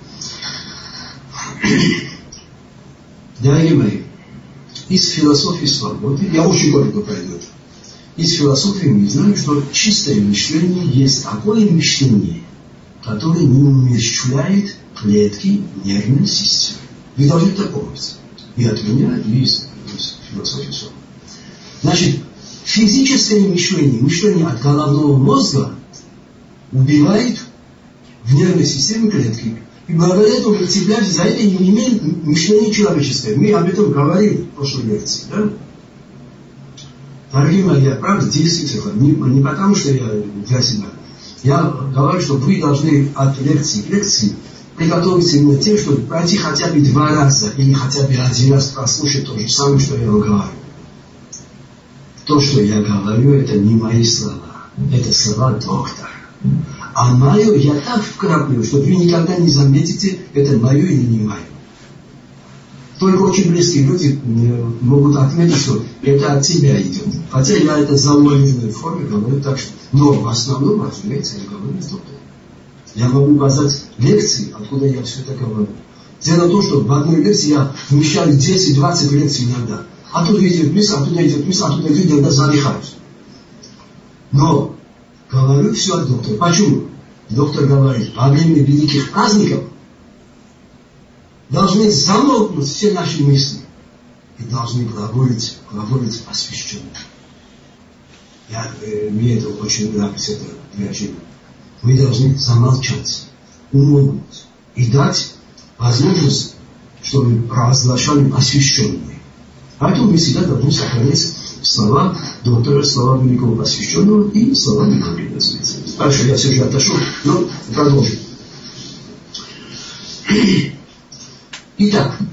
далее. Дорогие мои, из философии свободы, я очень коротко пройду это. Из философии мы знаем, что чистое мышление есть такое мышление, которое не умерщвляет клетки нервной системы. Вы должны это помнить. И от меня, и из, из философии свободы. Значит, физическое мышление, мышление от головного мозга убивает в нервной системе клетки. И благодаря этому мы цепляемся за это и не имеем мышления человеческое. Мы об этом говорили в прошлой лекции. Да? Дорогие мои, я правда действительно, не, не потому что я для себя. Я говорю, что вы должны от лекции к лекции приготовиться именно тем, чтобы пройти хотя бы два раза или хотя бы один раз прослушать то же самое, что я говорю. То, что я говорю, это не мои слова. Это слова доктора. А мое я так вкраплю, что вы никогда не заметите, это мое или не мое. Только очень близкие люди могут отметить, что это от тебя идет. Хотя я это в заулевной форме говорю так, что... Но в основном, разумеется, я говорю из доктора. Я могу указать лекции, откуда я все это говорю. Дело в том, что в одной лекции я вмещаю десять-двадцать лекций иногда. Оттуда идет мысль, оттуда идет мысль, оттуда идет, иногда задыхаюсь. Но говорю все от доктора. Почему? Доктор говорит, во время великих праздников должны замолкнуть все наши мысли и должны глаголить, глаголить освященно. Я, э, мне это очень нравится, это движение. Мы должны замолчать, умолкнуть и дать возможность, чтобы провозглашали освященные. Поэтому мы всегда должны сохранять слова доктора, слова великого посвященного и слова Библии, разумеется. Хорошо, я все же отошел, но продолжим. Итак,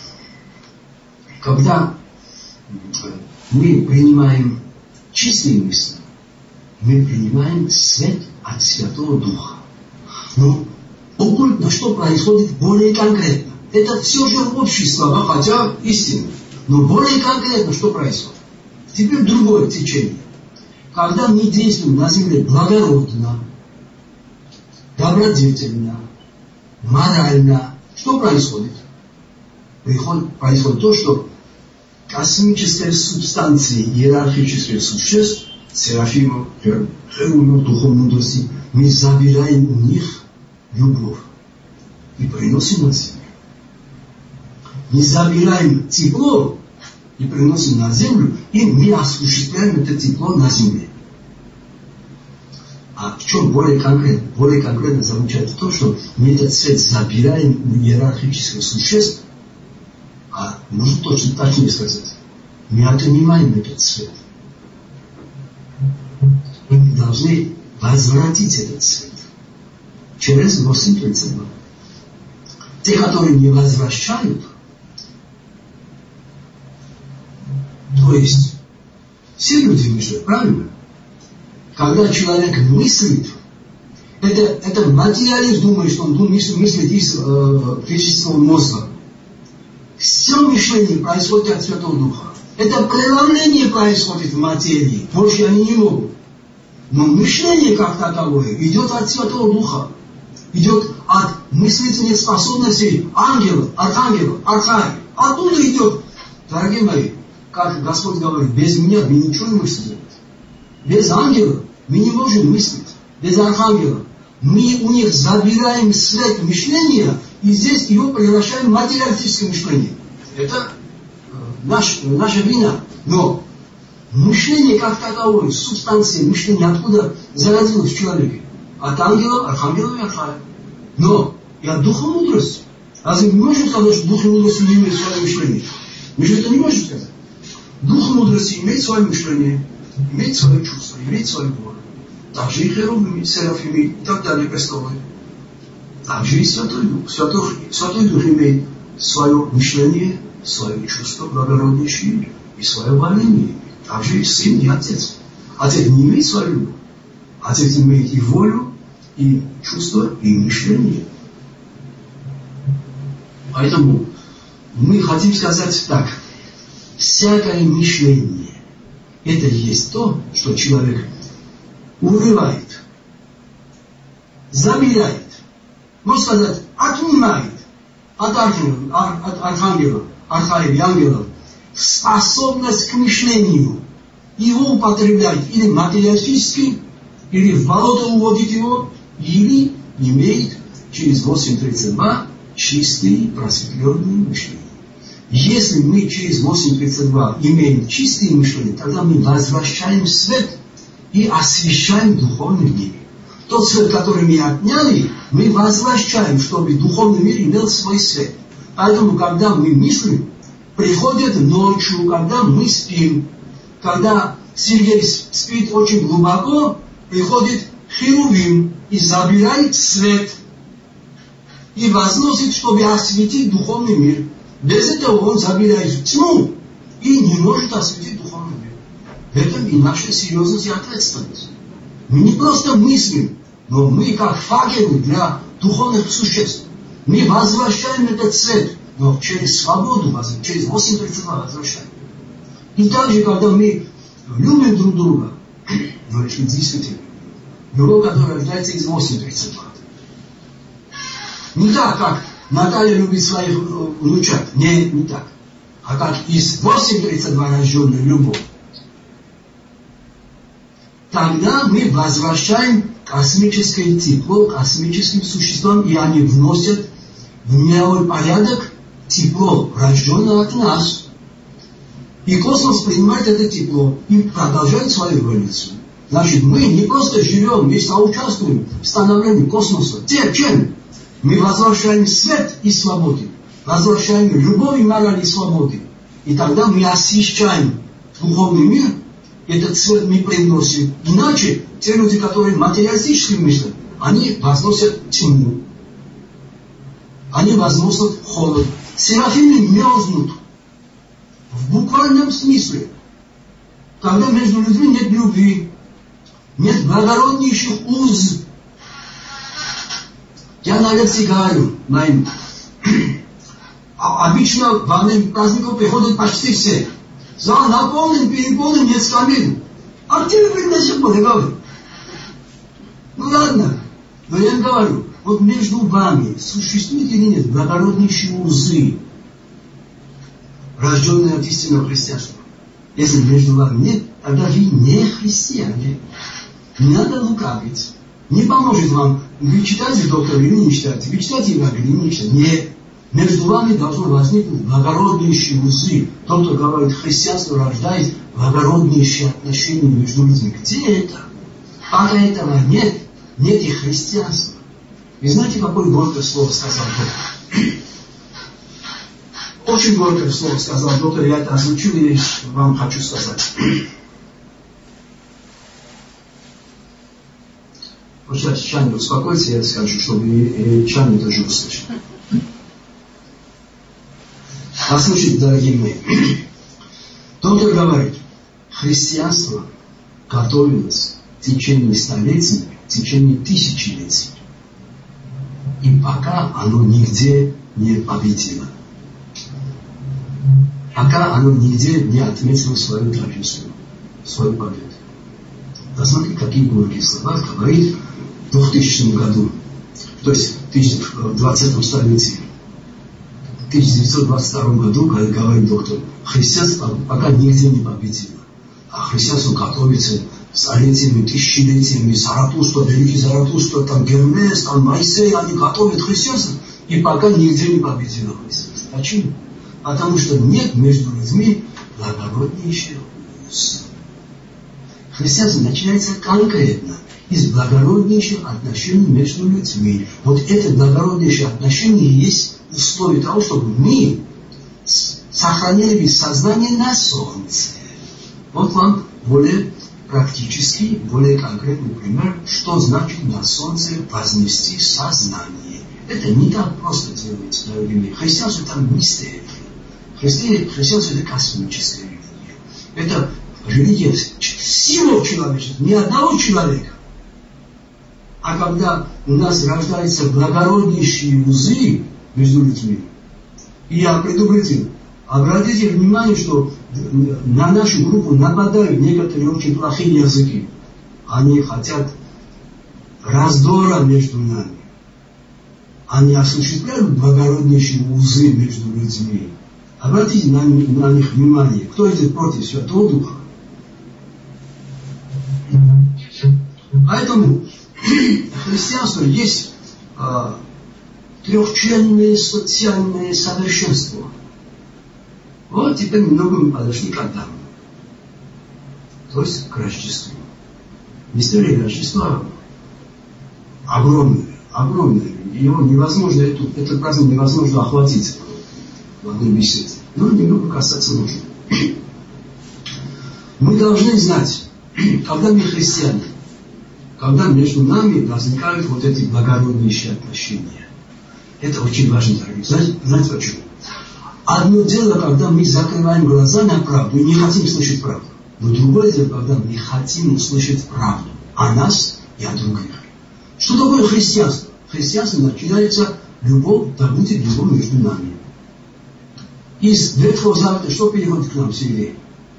когда мы принимаем чистые мысли, мы принимаем свет от Святого Духа. Но оккультно что происходит более конкретно? Это все же общие слова, хотя истинно. Но более конкретно что происходит? Теперь другое течение. Когда мы действуем на земле благородно, добродетельно, морально, что происходит? Приходит, происходит то, что космическая субстанция иерархических существ, серафимов, херувимов, духов мудрости, мы забираем у них любовь и приносим на землю. Мы забираем тепло и приносим на землю, и мы осуществляем это тепло на земле. А в чем более конкретно? Более конкретно заключается то, что мы этот свет забираем у иерархических существ, а можно точно точнее сказать, мы отнимаем этот свет. И мы должны возвратить этот свет через восемь тридцать два. Те, которые не возвращают, то есть все люди мыслят, правильно? Когда человек мыслит, это, это материалист думает, что он мыслит, мыслит из э, физического мозга. Все мышление происходит от Святого Духа. Это преломление происходит в материи. Больше они не могут. Но мышление как таковое идет от Святого Духа. Идет от мыслительных способностей ангелов, архангелов, архаев. Оттуда идет. Дорогие мои, как Господь говорит, без меня вы ничего не можете делать. Без ангелов мы не можем мыслить. Без архангелов. Мы у них забираем свет мышления и здесь его превращаем в материалистическое мышление. Это э, наш, наша вина. Но мышление как таковое, субстанция мышления, откуда зародилось в человеке? От ангелов, архангелов и архаев. Но и от духа мудрости. Разве мы можем сказать, что дух мудрости не имеет свое мышление? Мы же это не можем сказать. Дух мудрости имеет свое мышление, имеет свое чувство, имеет свою волю. Также и херувимы, серафимы и так далее, престолы. Также и Святой Дух. Святой, Святой Дух имеет свое мышление, свое чувство благороднейшее и свое воление. Также и Сын, и Отец. Отец не имеет свою любовь. Отец имеет и волю, и чувство, и мышление. Поэтому мы хотим сказать так. Всякое мышление – это есть то, что человек урывает, забирает, можно сказать, отнимает от ангелов, от архангелов, архаев и ангелов способность к мышлению. Его употребляет или материалистически, или в болото уводит его, или имеет через восемь тридцать два чистые просветленные мышления. Если мы через восемь тридцать два имеем чистые мышления, тогда мы возвращаем свет и освещаем духовный мир. Тот свет, который мы отняли, мы возвращаем, чтобы духовный мир имел свой свет. Поэтому, когда мы мыслим, приходит ночью, когда мы спим, когда Сергей спит очень глубоко, приходит Херувим и забирает свет и возносит, чтобы осветить духовный мир. Без этого он забирает тьму и не может осветить духовный мир. В этом и наша серьезность и ответственность. Мы не просто мыслим, но мы как факелы для духовных существ. Мы возвращаем этот свет, но через свободу, через восемь тридцать два возвращаем. И также, когда мы любим друг друга, но это действительно любовь, которая рождается из восемь тридцать два. Не так, как Наталья любит своих внучат. Не, не так. А как из восемь тридцать два рожденная любовь. Тогда мы возвращаем космическое тепло космическим существам, и они вносят в мировой порядок тепло, рожденное от нас. И космос принимает это тепло и продолжает свою эволюцию. Значит, мы не просто живем, мы соучаствуем в становлении космоса. Те, чем? Мы возвращаем свет и свободу, возвращаем любовь и мораль и свободу. И тогда мы освещаем духовный мир, этот свет мы приносим. Иначе те люди, которые материалистически мыслят, они возносят тьму. Они возносят холод. Серафимы мерзнут. В буквальном смысле. Когда между людьми нет любви, нет благороднейших уз. Я на лекции говорю, наверное, обычно во время праздников приходят почти все. Зал наполнен, переполнен, нет скамей. А где вы до сих пор, я говорю? Ну ладно, но я говорю, вот между вами существуют или нет благороднейшие узы, рожденные от истинного христианства? Если между вами нет, тогда вы не христиане. Не надо лукавить. Не поможет вам. Вы читаете доктора или не читаете? Вы читаете Евангелие или не читаете? Нет. Между вами должно возникнуть благороднейшие узы. Тот, кто говорит, христианство рождает благороднейшие отношения между людьми. Где это? Пока этого нет, нет и христианства. И знаете, какое горькое слово сказал доктор? Очень горькое слово сказал доктор, я это озвучил и вам хочу сказать. Вот сейчас Чан успокоится, я скажу, чтобы Чан тоже услышал. Послушайте, дорогие мои. Доктор говорит, христианство готовилось в течение столетий, в течение тысячелетий. И пока оно нигде не победило. Пока оно нигде не отметило свою торжество, свою победу. Посмотрите, какие горькие слова говорит в двухтысячном году, то есть в двадцатом столетии. В тысяча девятьсот двадцать втором году, когда говорит доктор, христианство пока нигде не победило. А христианство готовится столетиями, тысячелетиями. Заратустра, великий Заратустра, там Гермес, там Моисей, они готовят христианство, и пока нигде не победило христианство. Почему? Потому что нет между людьми благороднейших уз. Христианство начинается конкретно из благороднейших отношений между людьми. Вот это благороднейшее отношение есть условие того, чтобы мы сохраняли сознание на солнце. Вот вам более практический, более конкретный пример, что значит на солнце вознести сознание. Это не так просто делается, дорогие мои. Христианство там мистерия. Христианство это космическая религия. Это религия всего человечества, ни одного человека. А когда у нас рождаются благороднейшие узы между людьми, и я предупредил, обратите внимание, что на нашу группу нападают некоторые очень плохие языки. Они хотят раздора между нами. Они осуществляют благороднейшие узы между людьми. Обратите на, на них внимание. Кто идет против Святого Духа? Поэтому христианство есть э, трехчленное социальное совершенство. Вот теперь немного мы подошли к Адаму. То есть к Рождеству. Мистерия Рождества огромное, огромное. Его невозможно, эту, этот праздник невозможно охватить в одной беседе. Но немного касаться нужно. Мы должны знать, когда мы христиане, когда между нами возникают вот эти благороднейшие отношения. Это очень важно, дорогие. Знаете, знаете почему? Одно дело, когда мы закрываем глаза на правду и не хотим слышать правду. Но другое дело, когда мы хотим услышать правду о нас и о других. Что такое христианство? Христианство начинается любовь, да будет любовь между нами. Из Ветхого Завета что переходит к нам, Сергей?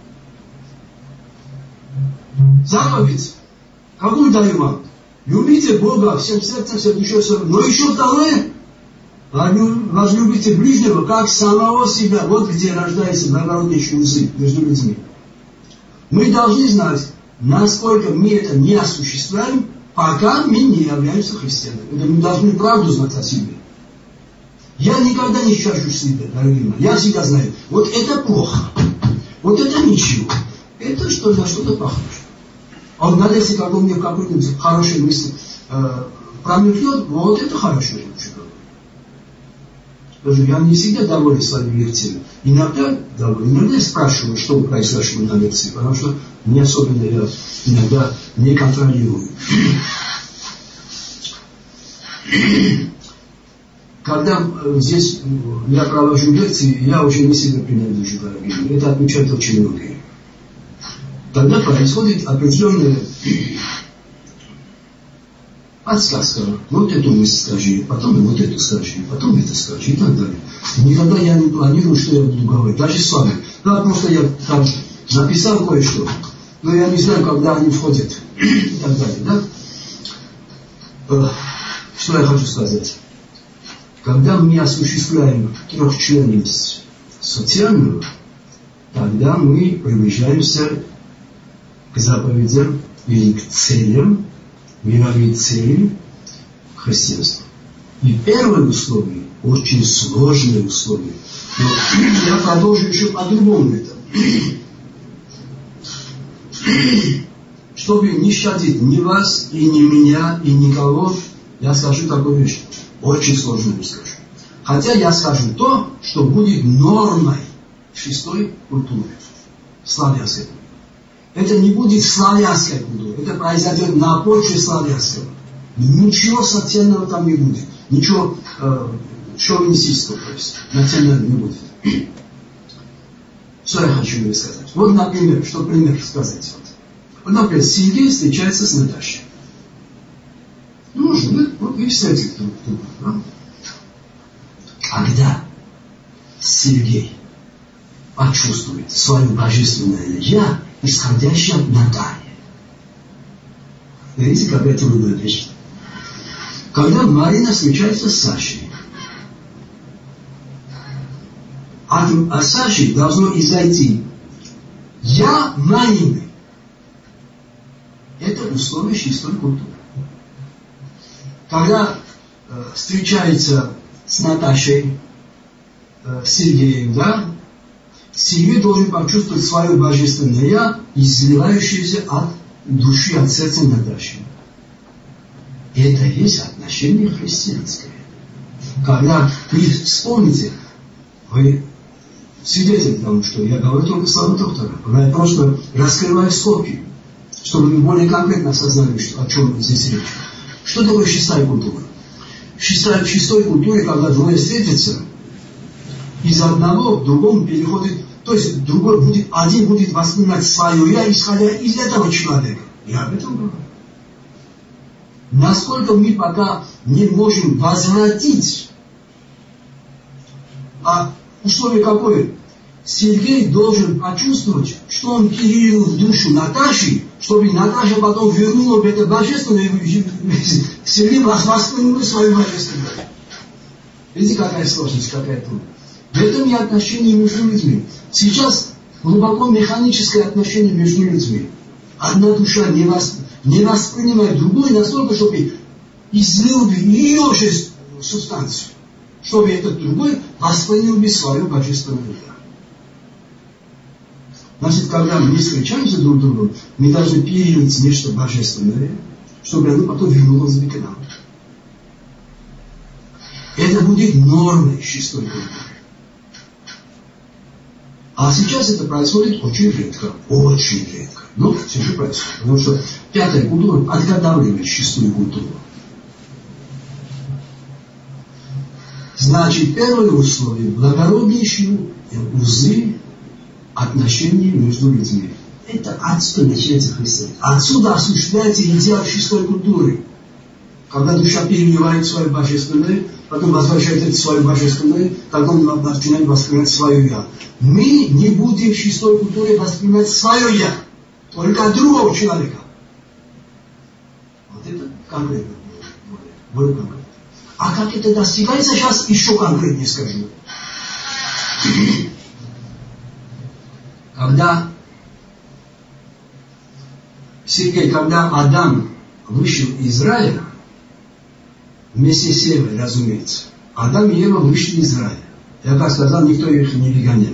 Заповедь. Какую даю вам? Любите Бога всем сердцем, всем душой, всем. Но еще второе. Возлюбите ближнего, как самого себя. Вот где рождается благороднейший узы между людьми. Мы должны знать, насколько мы это не осуществляем, пока мы не являемся христианами. Мы должны правду знать о себе. Я никогда не чащусь себе, дорогие мои. Я всегда знаю, вот это плохо, вот это ничего, это что на что-то похоже. А вот надо, если как бы мне какую-нибудь хорошую мысль э, промелькнет, вот это хорошо. Скажу, я не всегда доволен своими лекциями. Иногда доволен. Иногда я спрашиваю, что вы произошло на лекции, потому что не особенно я иногда не контролирую. Когда э, здесь я провожу лекции, я уже не себя принадлежу, дорогие. Это отмечают очень многие. Тогда происходит определенная подсказка. Вот эту мысль скажи, потом вот эту скажи, потом это скажи и так далее. Никогда я не планирую, что я буду говорить. Даже с вами. Да, просто я там написал кое-что, но я не знаю, когда они входят и так далее. Да? Что я хочу сказать? Когда мы осуществляем трехчленность социальную, тогда мы приближаемся к заповедям или к целям, мировые цели христианства. И первое условие, очень сложное условие. Но я продолжу еще по-другому это. Чтобы не щадить ни вас, и ни меня, и никого, я скажу такую вещь. Очень сложную скажу. Хотя я скажу то, что будет нормой шестой культуры. Славянской. Это не будет славянской культуры. Это произойдет на почве славянского. Ничего социального там не будет. Ничего э, шовинистического, то есть национального не будет. Что я хочу тебе сказать? Вот, например, что пример сказать. Вот, например, Сергей встречается с Наташей. Нужно, да? Вот и встретить друг друга. Да? Когда Сергей почувствует свое божественное «Я», исходящее от Натальи. Видите, какая трудная вещь. Когда Марина встречается с Сашей, от, от Саши должно изойти «Я Марины». Это условие шестой культуры. Когда э, встречается с Наташей, э, Сергеем, да, Сергей должен почувствовать свое божественное «Я», изливающееся от души, от сердца Наташи. И это есть отношение христианское. Когда вы вспомните, вы свидетели тому, что я говорю только слова доктора, я просто раскрываю скобки, чтобы вы более конкретно осознали, что, о чем здесь речь. Что такое шестая культура? В шестой, в шестой культуре, когда двое встретятся, из одного к другому переходит, то есть другой будет, один будет воспринимать свое «я», исходя из этого человека. Я об этом говорю. Насколько мы пока не можем возвратить, а условие какое? Сергей должен почувствовать, что он перелил в душу Наташи, чтобы Наташа потом вернула бы это божественное, и Сергей воспринял свою божественную. Видите, какая сложность, какая трудность. В этом и отношения между людьми. Сейчас глубоко механическое отношение между людьми. Одна душа не, восп... не воспринимает другую настолько, чтобы излил бы ее же субстанцию, чтобы этот другой воспринял бы свою божественную «Я». Значит, когда мы встречаемся друг с другом, мы должны перелить нечто божественное, чтобы оно потом вернулось бы к нам. Это будет нормой шестой культуры. А сейчас это происходит очень редко, очень редко. Но все же происходит. Потому что пятая культура отгадавливает шестую культуру. Значит, первое условие – благороднейшие узы отношений между людьми. Это отсюда начинается христианство. Отсюда осуществляется идеал шестой культуры. Когда душа переливает свое божественное, потом возвращает свое божественное, тогда он начинает воспринимать свое «я». Мы не будем в шестой культуре воспринимать свое «я», только от другого человека. Вот это конкретно. Более конкретно. А как это достигается, сейчас еще конкретнее скажу. Когда Сергей, когда Адам вышел из рая, вместе с Евой, разумеется, Адам и Ева вышли из рая. Я как сказал, никто их не выгонял.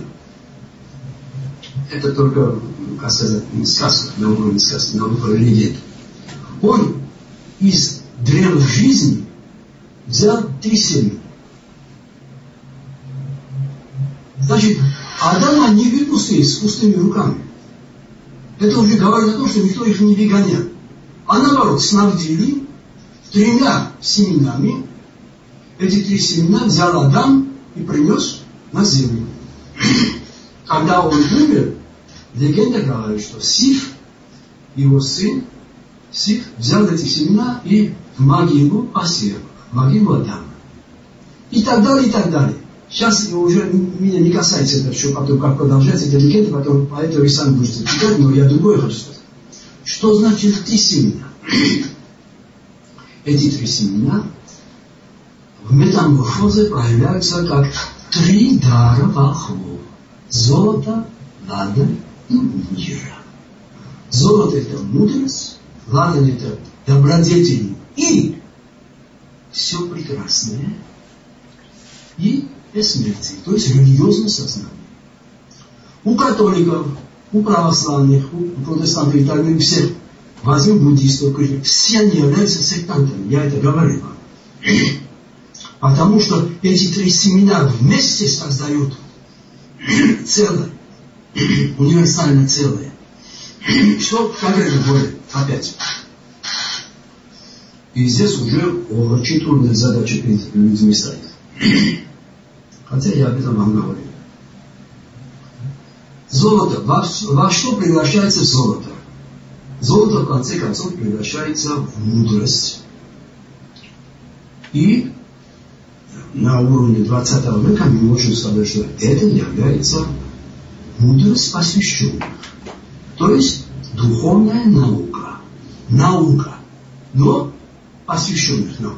Это только, как сказать, не сказка, на уровне сказки, на уровне легенды. Он из древа жизни взял три семени. Значит, Адама не выпустили с пустыми руками. Это уже говорит о том, что никто их не выгонял. А наоборот, снабдили тремя семенами. Эти три семена взял Адам и принес на землю. Когда он умер, легенда говорит, что Сиф, его сын, Сиф взял эти семена и в могилу посеял. Могилу Адама. И так далее, и так далее. Сейчас уже меня не касается это, что потом, как продолжается эта легенда, потом поэтому вы сами будете читать, но я другое хочу сказать. Что значит три семена? Эти три семена в метаморфозе проявляются как три дара волхвов. Золото, ладан и мира. Золото – это мудрость, ладан – это добродетель и все прекрасное, и бессмертие, то есть религиозное сознание. У католиков, у православных, у протестантов и так далее, всех, возьмем буддистов, все они являются сектантами, я это говорил вам. Потому что эти три семена вместе создают целое, универсально целое. Что конкретно говорит? Опять. И здесь уже очень трудная задача перед людьми стоит. Хотя я об этом вам говорю. Золото. Во, во что превращается золото? Золото, в конце концов, превращается в мудрость. И на уровне двадцатого века мы можем сказать, что это является мудрость посвященных. То есть духовная наука. Наука. Но посвященных наук.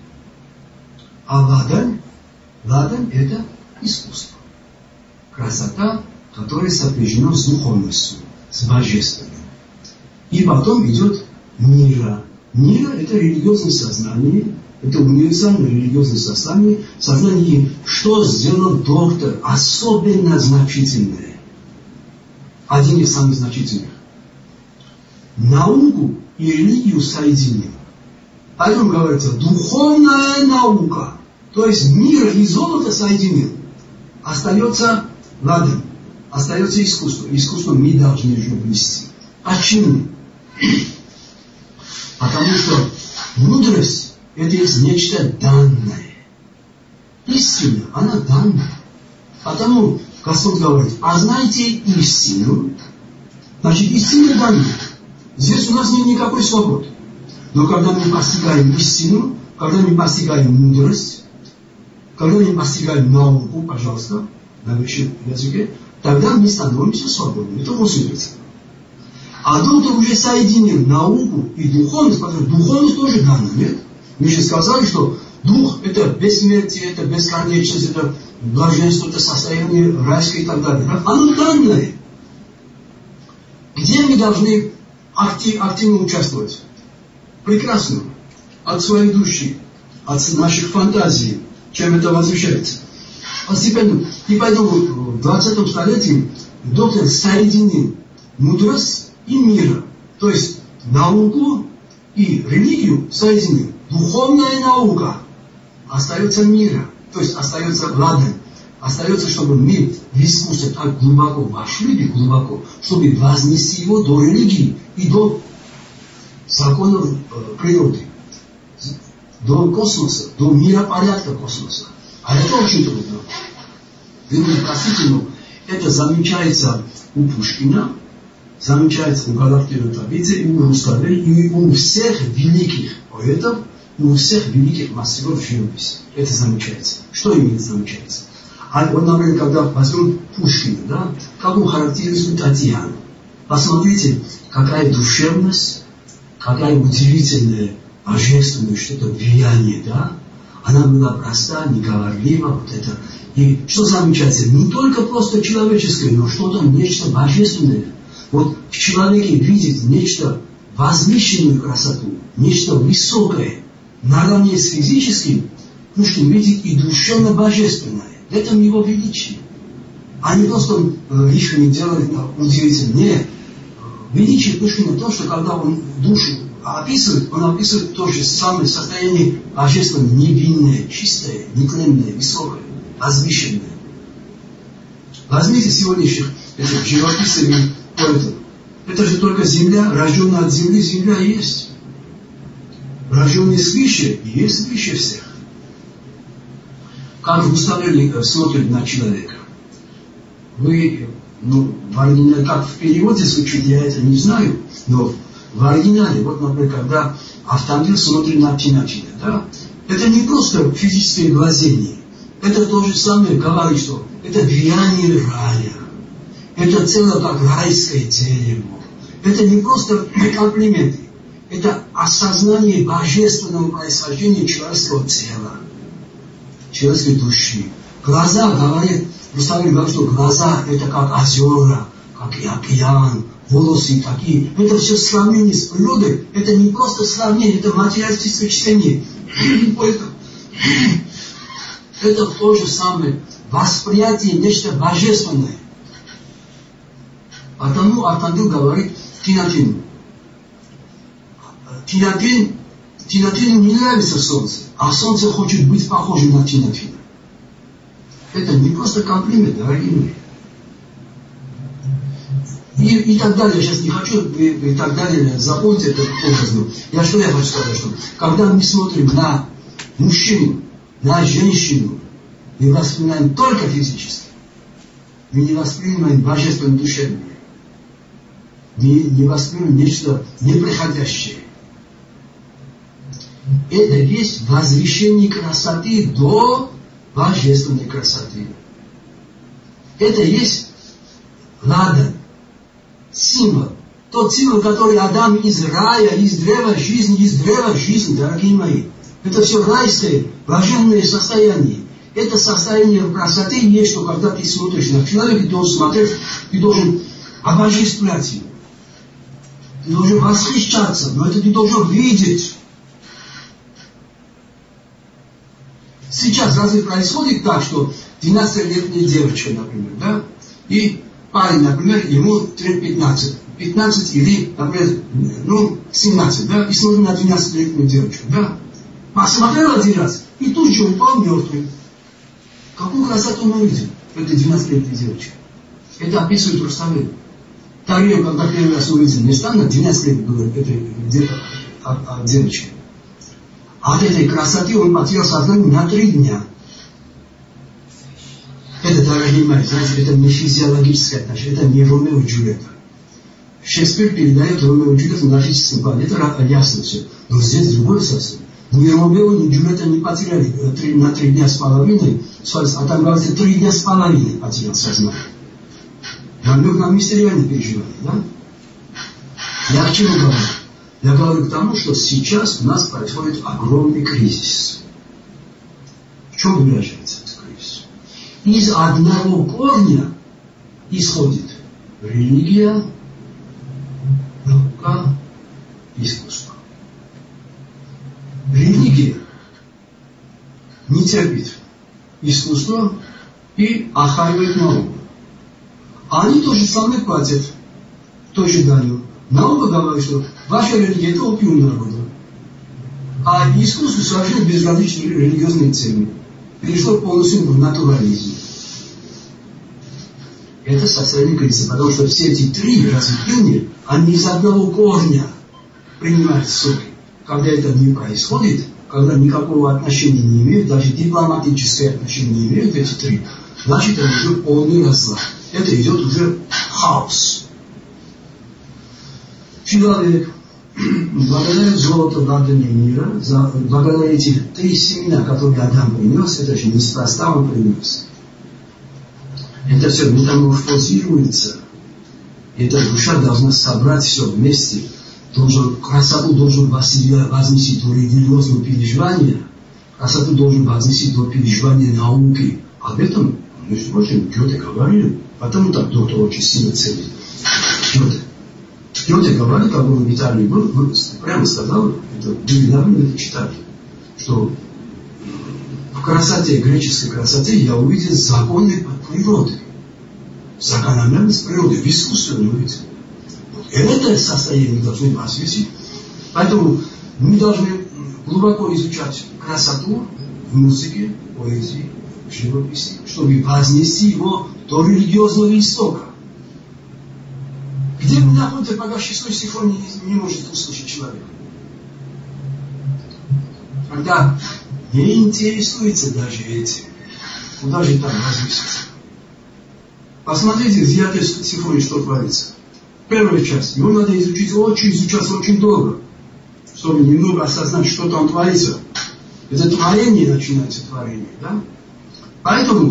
А ладан, ладан это искусство. Красота, которая сопряжена с духовностью, с божественным. И потом идет мира. Мира это религиозное сознание, это универсальное религиозное сознание, сознание, что сделал доктор, особенно значительное. Один из самых значительных. Науку и религию соединил. О нем говорится духовная наука. То есть мир и золото соединил. Остается ладан. Остается искусство. Искусство мы должны же ввести. Почему? Потому что мудрость это есть нечто данное. Истина, она данная. Потому Господь говорит, а знаете истину? Значит, истина данная. Здесь у нас нет никакой свободы. Но когда мы постигаем истину, когда мы постигаем мудрость, когда мы постигаем науку, пожалуйста, на высшем языке, тогда мы становимся свободными. Это мусульманство. А доктор уже соединил науку и духовность, потому что духовность тоже данная, нет? Мы же сказали, что дух это бессмертие, это бесконечность, это блаженство, это состояние райское и так далее. Оно данное. Где мы должны актив, активно участвовать? Прекрасно. От своей души, от наших фантазий, чем это возвращается. Постепенно. И поэтому в двадцатом столетии доктор соединил мудрость и мир. То есть науку и религию соединил. Духовная наука остается миром, то есть остается ладом. Остается, чтобы мы в искусство так глубоко вошли, глубоко, чтобы вознести его до религии и до законов э, природы, до космоса, до миропорядка космоса. А это очень трудно. Вы мне простите, но это замечается у Пушкина, замечается у Галактиона Табидзе, и у Русского, и у всех великих поэтов, и у всех великих мастеров живописи. Это замечается. Что именно замечается? А вот, например, когда возьмем Пушкина, да, как он характеризует Татьяну. Посмотрите, какая душевность, какая удивительная, божественная что-то влияние, да. Она была проста, неговорлива, вот это. И что замечается? Не только просто человеческое, но что-то, нечто божественное. Вот в человеке видеть нечто возвышенную красоту, нечто высокое, наравне с физическим, Пушкин видит и душевно-божественное. В этом его величие. А не то, что он э, лишь не делает удивительно. Нет. Величие Пушкина то, что когда он душу описывает, он описывает то же самое состояние божественное, невинное, чистое, нетленное, высокое, возвышенное. Возьмите сегодняшних этих живописцев и поэтов. Это же только земля, рожденная от земли, земля есть. Рожденный свыше, есть свыше всех. Как в Уставе смотрит на человека. Вы, ну, в оригинале, как в переводе звучит, я это не знаю, но в оригинале, вот, например, когда автомобиль смотрит на киночина, да, это не просто физическое глазение, это то же самое говорит, что это влияние рая, это целое как райское дерево, это не просто комплименты, это осознание божественного происхождения человеческого тела, человеческой души. Глаза, говорят, Рустам говорит, что глаза это как озера, как и океан, волосы такие. Это все сравнение с природой, это не просто сравнение, это материалистическое чтение. Это то же самое восприятие, нечто божественное. Потому Артандил говорит Тинатину. Тинатин, Тинатину не нравится солнце, а солнце хочет быть похожим на Тинатина. Это не просто комплимент, дорогие мои. И, и так далее. Я сейчас не хочу и, и так далее. Запомните этот образ. Я что я хочу сказать, что когда мы смотрим на мужчину, на женщину, мы воспринимаем только физически. Мы не воспринимаем божественное душевное. Мы не воспринимаем нечто неприходящее. Это есть возвышение красоты до божественной красоты. Это есть ладан, символ. Тот символ, который Адам из рая, из древа жизни, из древа жизни, дорогие мои. Это все райское, блаженное состояние. Это состояние красоты есть, что когда ты смотришь на человека, ты должен смотреть, ты должен обожествлять его. Ты должен восхищаться, но это ты должен видеть. Сейчас разве происходит так, что двенадцатилетняя девочка, например, да, и парень, например, ему пятнадцать, пятнадцать или, например, ну, семнадцать, да, и смотрит на двенадцатилетнюю девочку, да, посмотрел один раз, и тут же упал мертвый. Какую красоту он увидел, этой двенадцатилетней девочки? Это описывает Рустам. Тарию, когда первый раз увидел, не стану, двенадцать лет было этой девочки. От этой красоты он потерял сознание на три дня. Это, дорогие мои, знаете, это не физиологическое отношение, это не Ромео и Джульетта. Шекспир передает Ромео и Джульетту на физическом плане, это ясно все. Но здесь другое совсем. Ни Ромео, ни Джульетта не потеряли три, на три дня с половиной, а там говорится, три дня с половиной потерял сознание. Намек на мистериальное переживание, да? Я к чему говорю? Я говорю к тому, что сейчас у нас происходит огромный кризис. В чем выражается этот кризис? Из одного корня исходит религия, наука, искусство. Религия не терпит искусство и охраняет науку. Они то же самое платят той же данью. Наука говорит, что ваша религия это опиум народа. А искусство совершенно безразличны религиозные цели. Перешло полностью в натурализм. Это состояние кризиса, потому что все эти три разветвления, они из одного корня принимают соки. Когда это не происходит, когда никакого отношения не имеют, даже дипломатическое отношение не имеют эти три, значит, это уже полный разлад. Это идет уже хаос. Человек, благодаря золоту владения мира, благодаря этих три семена, которые Адам принес, это же неспроста он принес. Это все метаморфозируется. Эта душа должна собрать все вместе. Должен, красоту должен вознести до религиозного переживания, красоту должен вознести до переживания науки. Об этом, между прочим, Гёте говорил, потому так доктор очень сильно ценит. Гёте. Гёте говорит, когда он в Италии был, он прямо сказал, это вы, наверное, это читали, что в красоте, греческой красоте я увидел законы природы, закономерность природы, в искусстве не увидел. Это состояние должны возвысить. Поэтому мы должны глубоко изучать красоту в музыке, поэзии, живописи, чтобы вознести его до религиозного истока. Где мы находимся, пока шестой симфонии не, не может услышать человек. Когда не интересуется даже этим, куда же там возвыситься? Посмотрите, в девятой симфонии что творится. Первая часть. Его надо изучить очень, изучать очень долго, чтобы немного осознать, что там творится. Это творение начинается творение, да? Поэтому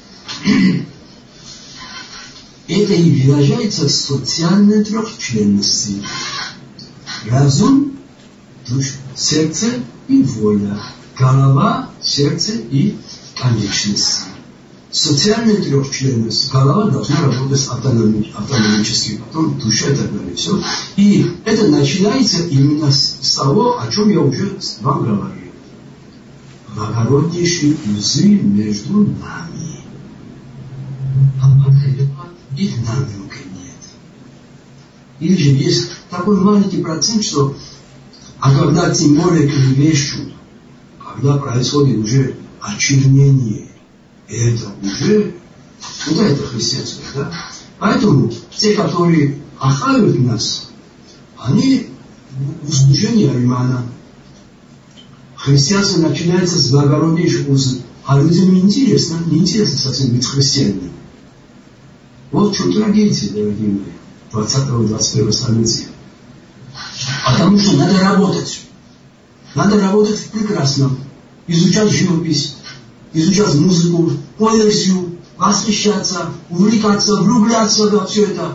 это и выражается в социальной трехчленности. Разум, душа, сердце и воля. Голова, сердце и конечности. Социальная трехчленность. Голова должна работать автономически, потом душа и так далее. Все. И это начинается именно с того, о чем я уже вам говорил. Благороднейшие узы между нами. А от этого их намека нет. Или же есть такой маленький процент, что а когда тем более клевещут, когда происходит уже очернение, это уже, куда это христианство, да? Поэтому те, которые охраняют нас, они в служении Аримана. Христианство начинается с благороднейших узов, а людям неинтересно, неинтересно совсем быть христианином. Вот в чем трагедия, дорогие мои, двадцатого-двадцать первого столетия. Потому что надо работать. Надо работать в прекрасном, изучать живопись, изучать музыку, поэзию, восхищаться, увлекаться, влюбляться во все это.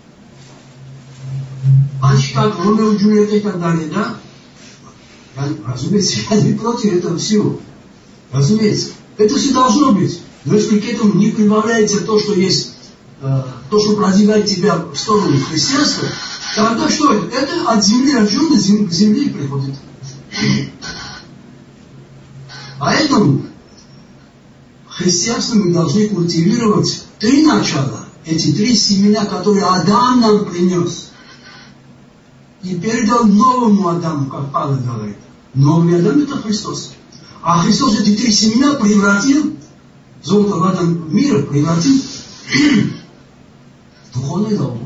Значит, как Ромео и Джульетта и так далее, да? Разумеется, я не против этого всего. Разумеется. Это все должно быть. Но если к этому не прибавляется то, что есть, э, то, что продвигает тебя в сторону христианства, тогда что это? Это от земли рожденный к земле приходит. Поэтому христианство мы должны культивировать три начала, эти три семена, которые Адам нам принес. И передал новому Адаму, как Павел говорит. Новый Адам — это Христос. А Христос эти три семена превратил, золото в Адам мира превратил в духовную науку.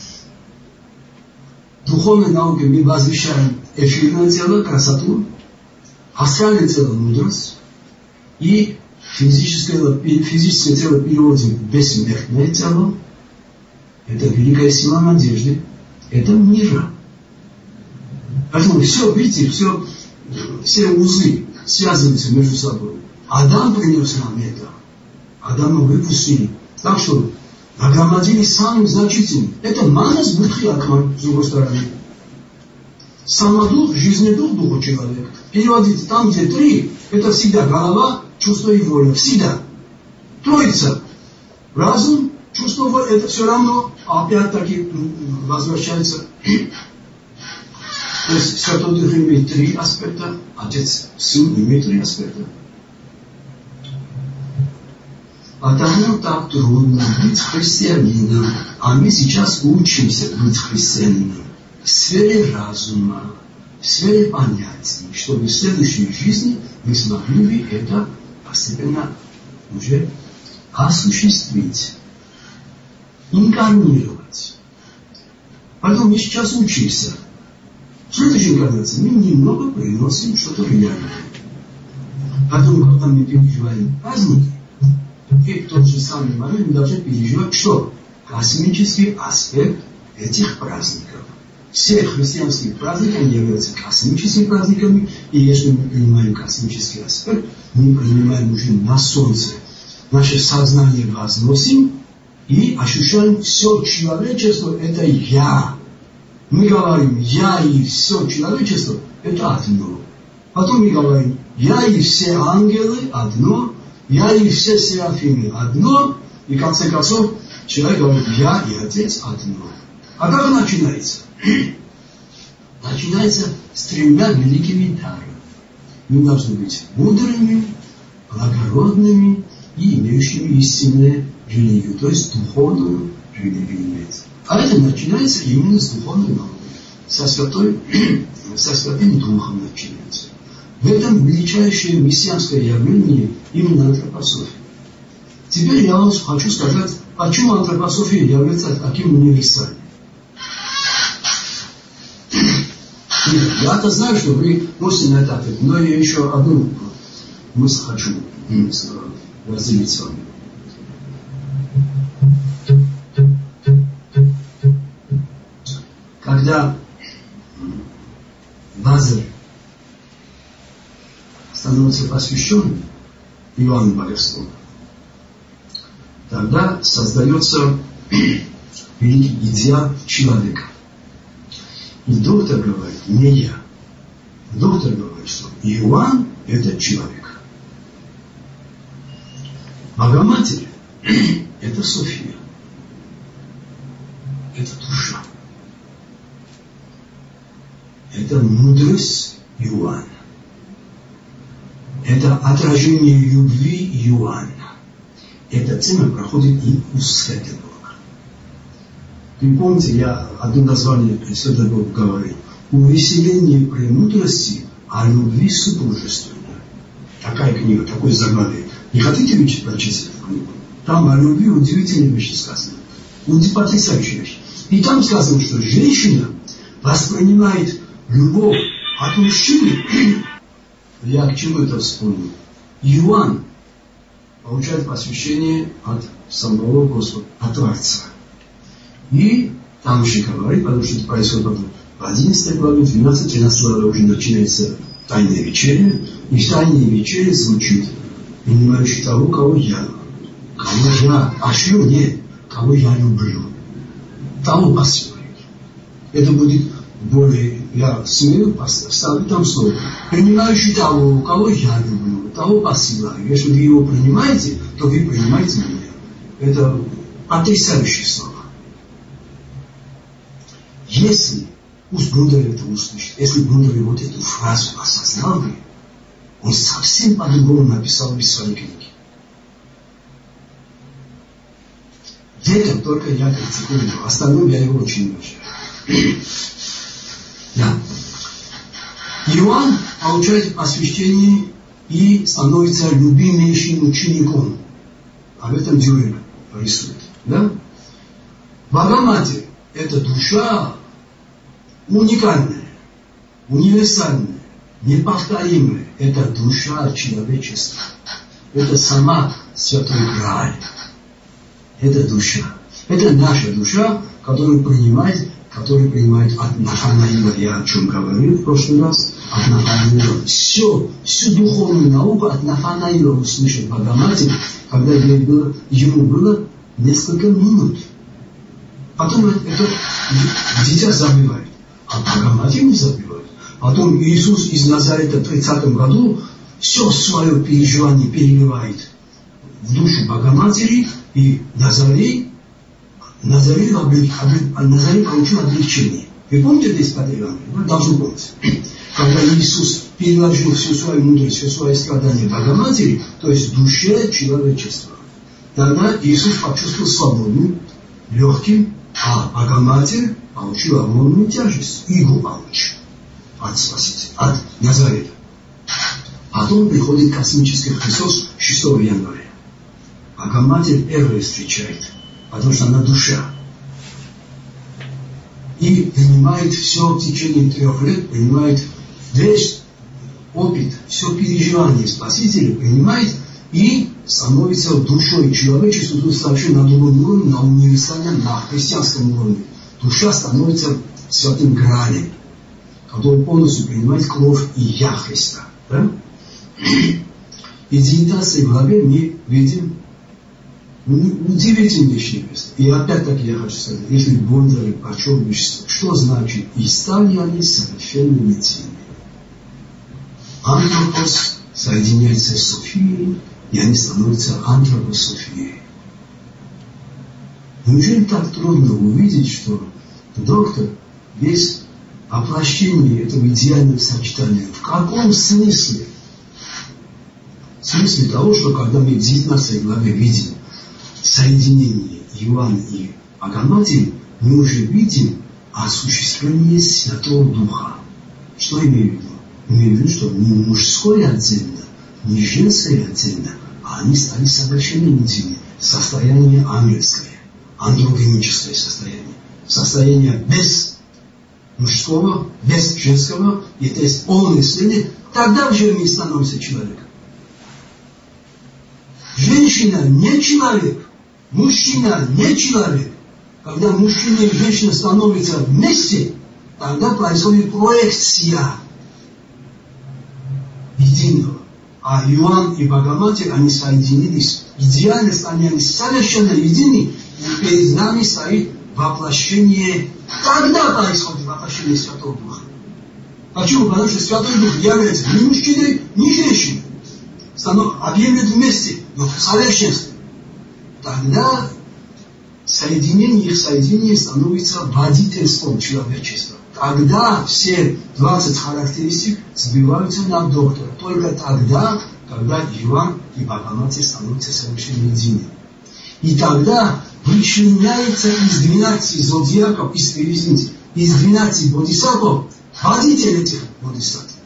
Духовной наукой мы возвещаем эфирное тело, красоту, астральное тело, мудрость, и физическое, физическое тело переводим в бессмертное тело. Это великая сила надежды. Это мира. Поэтому все, видите, все, все узы связываются между собой. Адам принес нам это. Адама выпустили. Так что нагромадили самым значительным. Это манас будхи атман, с другой стороны. Самодух, жизненный дух духа человека. Переводите, там где три, это всегда голова, чувство и воля. Всегда. Троица. Разум, чувство, воля, это все равно. А опять-таки возвращается. То есть Святой Дух имеет три аспекта, Отец, Сын имеет три аспекта. Потому так трудно быть христианином. А мы сейчас учимся быть христианином в сфере разума, в в сфере понятий, чтобы в следующей жизни вы смогли бы это постепенно уже осуществить, инкарнировать. Поэтому мы сейчас учимся. В следующей инкарнации мы немного приносим что-то в реальное. Поэтому, когда мы переживаем праздники, и в тот же самый момент мы должны переживать что? Космический аспект этих праздников. Все христианские праздники являются космическими праздниками, и если мы принимаем космический аспект, мы принимаем уже на Солнце. Наше сознание возносим и ощущаем все человечество – это я. Мы говорим «я» и все человечество – это одно. Потом мы говорим «я» и все ангелы – одно, «я» и все серафимы – одно, и в конце концов человек говорит «я» и Отец – одно. А как начинается? Начинается с тремя великими дарами. Мы должны быть мудрыми, благородными и имеющими истинную религию, то есть духовную религию иметь. А это начинается именно с духовной науки, со, святой, со Святым Духом начинается. В этом величайшее мессианское явление именно антропософия. Теперь я вам хочу сказать, почему антропософия является таким универсальным. Я-то знаю, что вы можете на это ответить, но я еще одну мысль хочу разделить с вами. Когда Лазарь становится посвященным Иоанну Богослову, тогда создается великий идеал человека. И доктор говорит, не я. Доктор говорит, что Иоанн – это человек. Богоматерь – это София. Это душа. Это мудрость Иоанна. Это отражение любви Иоанна. Эта тема проходит и у Святого. Вы помните, я одно название Святого говорил. Увеселение премудрости о любви супружественной. Такая книга, такой заглавие. Не хотите вы прочесть эту книгу? Там о любви удивительные вещи сказаны. Потрясающие вещи. И там сказано, что женщина воспринимает любовь от мужчины. Я к чему это вспомнил? Иоанн получает посвящение от самого Господа, от Творца. И там еще говорит, потому что это происходит в одиннадцатой главе, в двенадцатой-тринадцатой главе уже начинается тайная вечеря. И в тайной вечере звучит, принимающий того, кого я. Кого я, а что нет, кого я люблю. Того посылает. Это будет более, я смею поставить там слово. Принимающий того, кого я люблю, того посылаю. Если вы его принимаете, то вы принимаете меня. Это потрясающее слово. Если пусть Брудер это услышит, если Брудер вот эту фразу осознал бы, он совсем по-другому написал бы свои книги. В этом только я критикую, остальное я его очень уважаю. Да. Иоанн получает освящение и становится любимейшим учеником. Об этом Дюрер рисует. Да? Богоматерь – это душа уникальная, универсальная, неповторимая. Это душа человечества. Это сама Святой Грааль. Это душа. Это наша душа, которую принимает, которую принимает от Нафанаила. Я о чем говорил в прошлый раз. От Нафанаила. Все, всю духовную науку от Нафанаила услышал Богоматерь, когда ей было, ему было несколько минут. Потом это, это дитя забивает. А Богоматерь не забивает. Потом Иисус из Назарета в тридцатом году все свое переживание переливает в душу Богоматери, и Назарей, Назарей, Назарей получил облегчение. Вы помните это из пятой главы? Вы должны помнить. Когда Иисус переложил всю свою мудрость, все свои страдания Богоматери, то есть душе человечества, тогда Иисус почувствовал свободным, легким, а Богоматерь получил огромную тяжесть, игу получил. от Спасителя, от Назарета. Потом приходит космический Христос шестого января. Богоматерь первая встречает, потому что она душа. И принимает все в течение трех лет, принимает весь опыт, все переживание Спасителя, принимает и становится душой человечества, тут вообще на другом уровне, на универсальном, на христианском уровне. Душа становится святым Граалем, который полностью принимает кровь и я Христа. Да? И в девятнадцатой главе мы видим удивительные вещи. И опять-таки я хочу сказать, если Бондарь прочел вещество, что значит «и стали они совершенными теми». Антропос соединяется с Софией, и они становятся антропософией. Неужели так трудно увидеть, что доктор без воплощения этого идеального сочетания, в каком смысле? В смысле того, что когда мы в девятнадцатой главе видим соединение Иоанна и Богоматери, мы уже видим осуществление Святого Духа. Что имею в виду? Имею в виду, что не мужское отдельно, не женское отдельно, а они стали совершенными людьми. Состояние ангельское, андрогеническое состояние. Состояние без мужского, без женского, и то есть полное слияние, тогда уже мы становимся человеком. Женщина не человек, мужчина не человек. Когда мужчина и женщина становятся вместе, тогда происходит проекция единого. А Иоанн и Богоматерь, они соединились. Идеально стали они совершенно едины, и перед нами стоит воплощение. Когда происходит воплощение Святого Духа? Почему? Потому что Святой Дух является ни мужчиной, ни женщиной. Объявляют вместе, но в совершенстве. Тогда соединение, их соединение становится водительством человечества. Тогда все двадцать характеристик сбиваются на доктора. Только тогда, когда Иоанн и Богоматерь становятся совершенно едины. И тогда вычленяется из двенадцати зодиаков, из, извините, из двенадцати бодисаттв, водитель этих бодисаттв.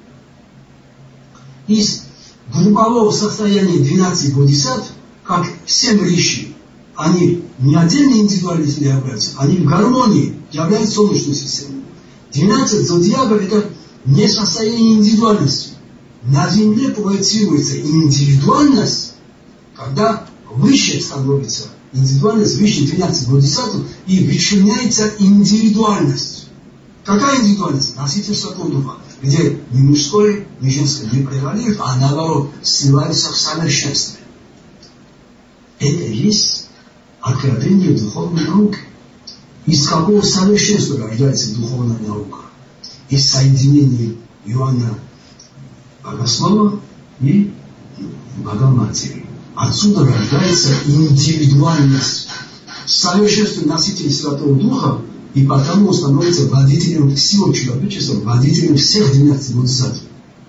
Из группового состояния двенадцати бодисаттв, как семь риши, они не отдельные индивидуальности являются, они в гармонии являются Солнечной системой. двенадцать зодиаков – это не состояние индивидуальности. На Земле проецируется индивидуальность, когда выше становится индивидуальность, выше двенадцати бодисаттв, и вычленяется индивидуальность. Какая индивидуальность? Носитель Святого Духа, где ни мужское, ни женское не превалирует, а наоборот, сливается в совершенстве. Это есть откровение духовной науки. Из какого совершенства рождается духовная наука? Из соединения Иоанна Богослова и Богоматери. Отсюда рождается индивидуальность. Совершенство носителя Святого Духа, и потому становится водителем всего человечества, водителем всех двенадцати бодисаттв.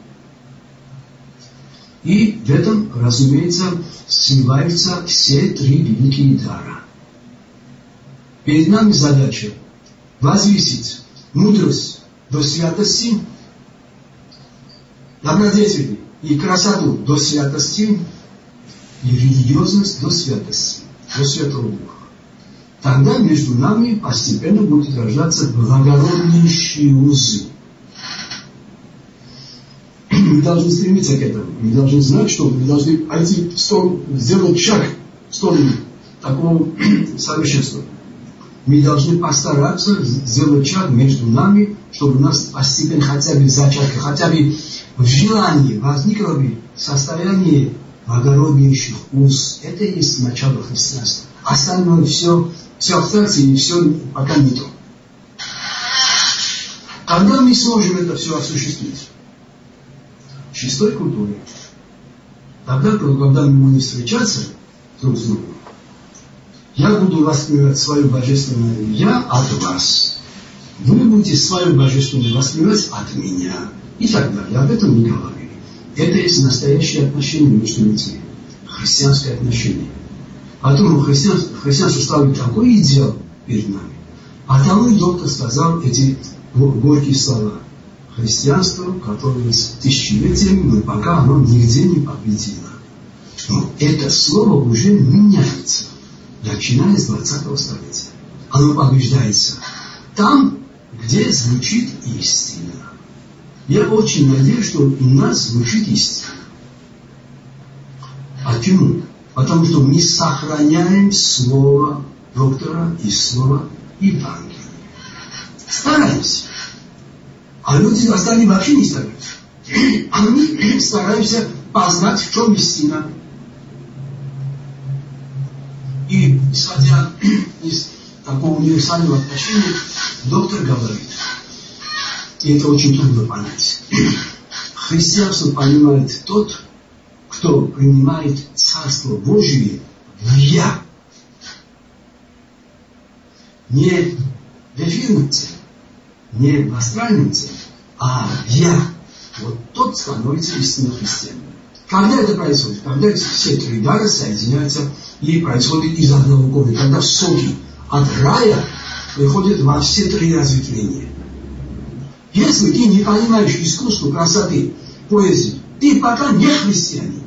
И в этом, разумеется, сливаются все три великие дара. Перед нами задача возвысить мудрость до святости, добродетель и красоту до святости, и религиозность до святости, до Святого Духа. Тогда между нами постепенно будут рождаться благороднейшие узы. Мы должны стремиться к этому. Мы должны знать, что мы должны пойти в сторону, сделать шаг в сторону такого совершенства. Мы должны постараться сделать шаг между нами, чтобы у нас постепенно хотя бы в зачатке, хотя бы в желании возникло бы состояние благороднейших уз. Это и есть начало христианства. Остальное все, все абстракции и все пока не то. Когда мы сможем это все осуществить? В шестой культуре. Тогда, когда мы будем встречаться друг с другом, я буду воспринимать свое божественное «я» от вас. Вы будете свое божественное воспринимать от меня. И так далее. Об этом мы говорили. Это есть настоящее отношение между людьми. Христианское отношение. Поэтому христианство, христианство ставит такой идеал перед нами. А тому и доктор сказал эти горькие слова. христианство, которое с тысячелетиями, но пока оно нигде не победило. Но это слово уже меняется, начиная с двадцатого столетия. Оно побеждается там, где звучит истина. Я очень надеюсь, что у нас звучит истина. Почему? Потому что мы сохраняем слово доктора и слово Евангелия. Стараемся. А люди остальные вообще не стараются. А мы стараемся познать, в чем истина. И, исходя из такого универсального отношения, доктор говорит, и это очень трудно понять, христианство понимает тот, кто принимает Царство Божие в «я». Не в эфирном теле, не в астральном теле, а в «я». Вот тот становится истинным христианином. Когда это происходит? Когда все три дара соединяются и происходит из одного корня. Когда соки от рая приходят во все три разветвления. Если ты не понимаешь искусство, красоты, поэзии, ты пока не христианин.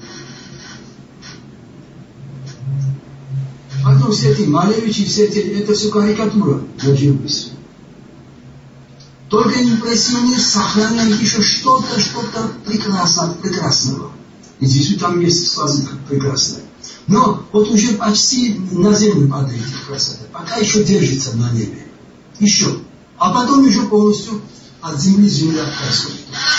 Поэтому все эти Малевичи, все эти, это все карикатура на живопись. Только импрессионист сохраняет еще что-то, что-то прекрасное, прекрасного. И здесь там есть сказано прекрасное. Но вот уже почти на землю падает красота. Пока еще держится на небе. Еще. А потом еще полностью от земли земля происходит.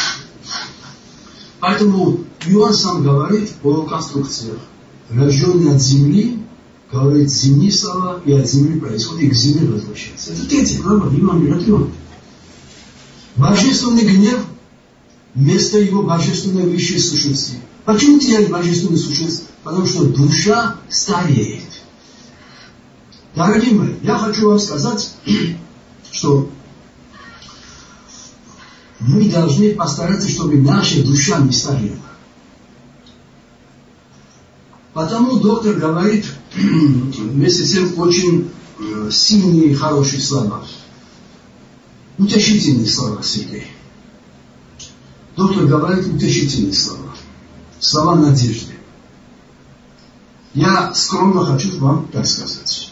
Поэтому Иоанн сам говорит о конструкциях. Рожденный от земли, говорит земные слова, и от земли происходит, и к земле возвращается. Это третья глава Евангелия от Иоанна. Божественный гнев вместо его божественной высшей сущности. Почему теряет божественную сущность? Потому что душа стареет. Дорогие мои, я хочу вам сказать, что мы должны постараться, чтобы наша душа не старела. Потому доктор говорит вместе с тем очень сильные и хорошие слова. Утешительные слова святые. Доктор говорит утешительные слова. Слова надежды. Я скромно хочу вам так сказать.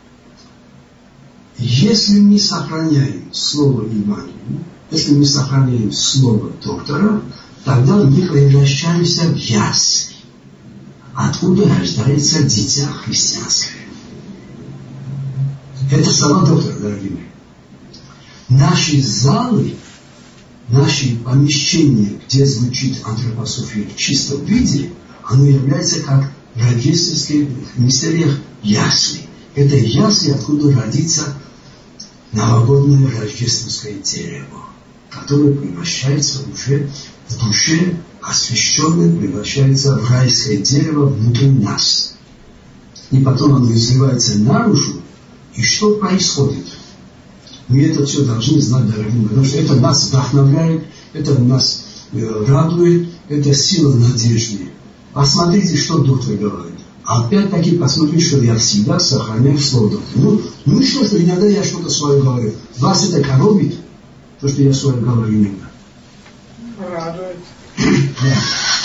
Если мы сохраняем слово Евангелия, если мы сохраняем слово доктора, тогда мы превращаемся в ясли, откуда рождается дитя христианское. Это слова доктора, дорогие мои. Наши залы, наши помещения, где звучит антропософия в чистом виде, оно является как в рождественских мистериях ясли. Это ясли, откуда родится новогоднее рождественское дерево, которое превращается уже в душе, освященное, превращается в райское дерево внутри нас. И потом оно изливается наружу, и что происходит? Мы это все должны знать, дорогие, потому что это нас вдохновляет, это нас радует, это сила надежды. Посмотрите, что доктор говорит. Опять-таки посмотрите, что я всегда сохраняю слово доктора. Ну, ну и что, что иногда я что-то свое говорю. Вас это коробит, то, что я свое говорю иногда? Радует. Да.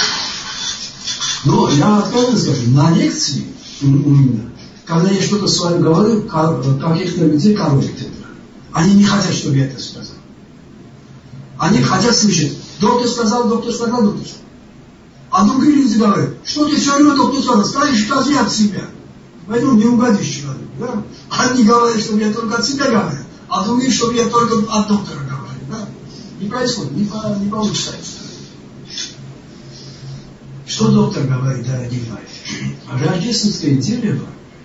Но я откровенно скажу, на лекции у меня, когда я что-то свое говорю, каких-то людей коробит это. Они не хотят, чтобы я это сказал. Они хотят слышать. Доктор сказал, доктор сказал, доктор сказал. А другие люди говорят, что ты все время доктор сказал, скажешь, скажи от себя. Поэтому не угодишь человеку. Да? Они говорят, что я только от себя говорю, а другие, что я только от доктора говорю. Да? Не происходит, не, по, не получится. Что доктор говорит, дорогие мои? Рождественское дерево,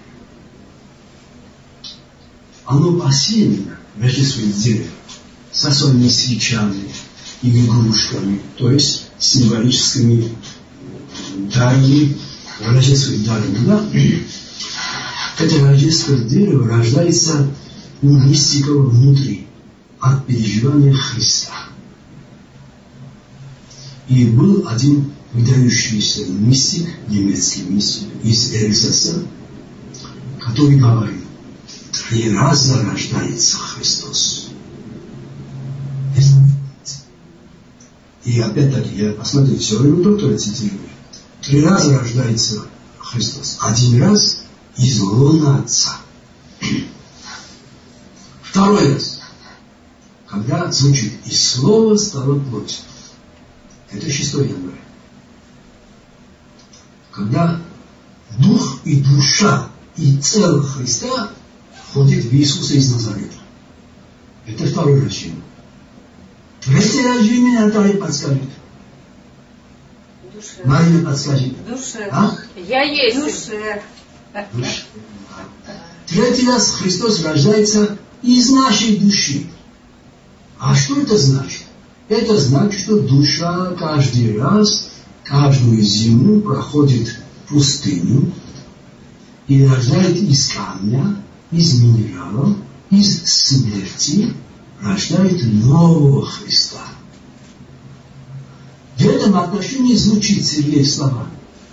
оно посеяно, рождественное дерево, со своими свечами и игрушками, то есть символическими дарами, рождественными дарами. Да? Это рождественное дерево рождается у мистиков внутри, от переживания Христа. И был один выдающийся мистик, немецкий мистик из Эльзаса, который говорил: три раза рождается Христос. И опять-таки, я посмотрю, все время доктора цитирую. Три раза рождается Христос. Один раз из лона Отца. Второй раз, когда звучит «И Слово стало плотью». Это шестое января. Когда дух и душа и тело Христа входит в Иисуса из Назарета. Это второе рождение. Третье рождение Наталья подскажет. Душе. Марина подскажет. Душе. А? Я есть. Душе. Душе. Третий раз Христос рождается из нашей души. А что это значит? Это значит, что душа каждый раз, каждую зиму проходит пустыню и рождает из камня, из минералов, из смерти, рождает нового Христа. В этом отношении звучит Сергей слова.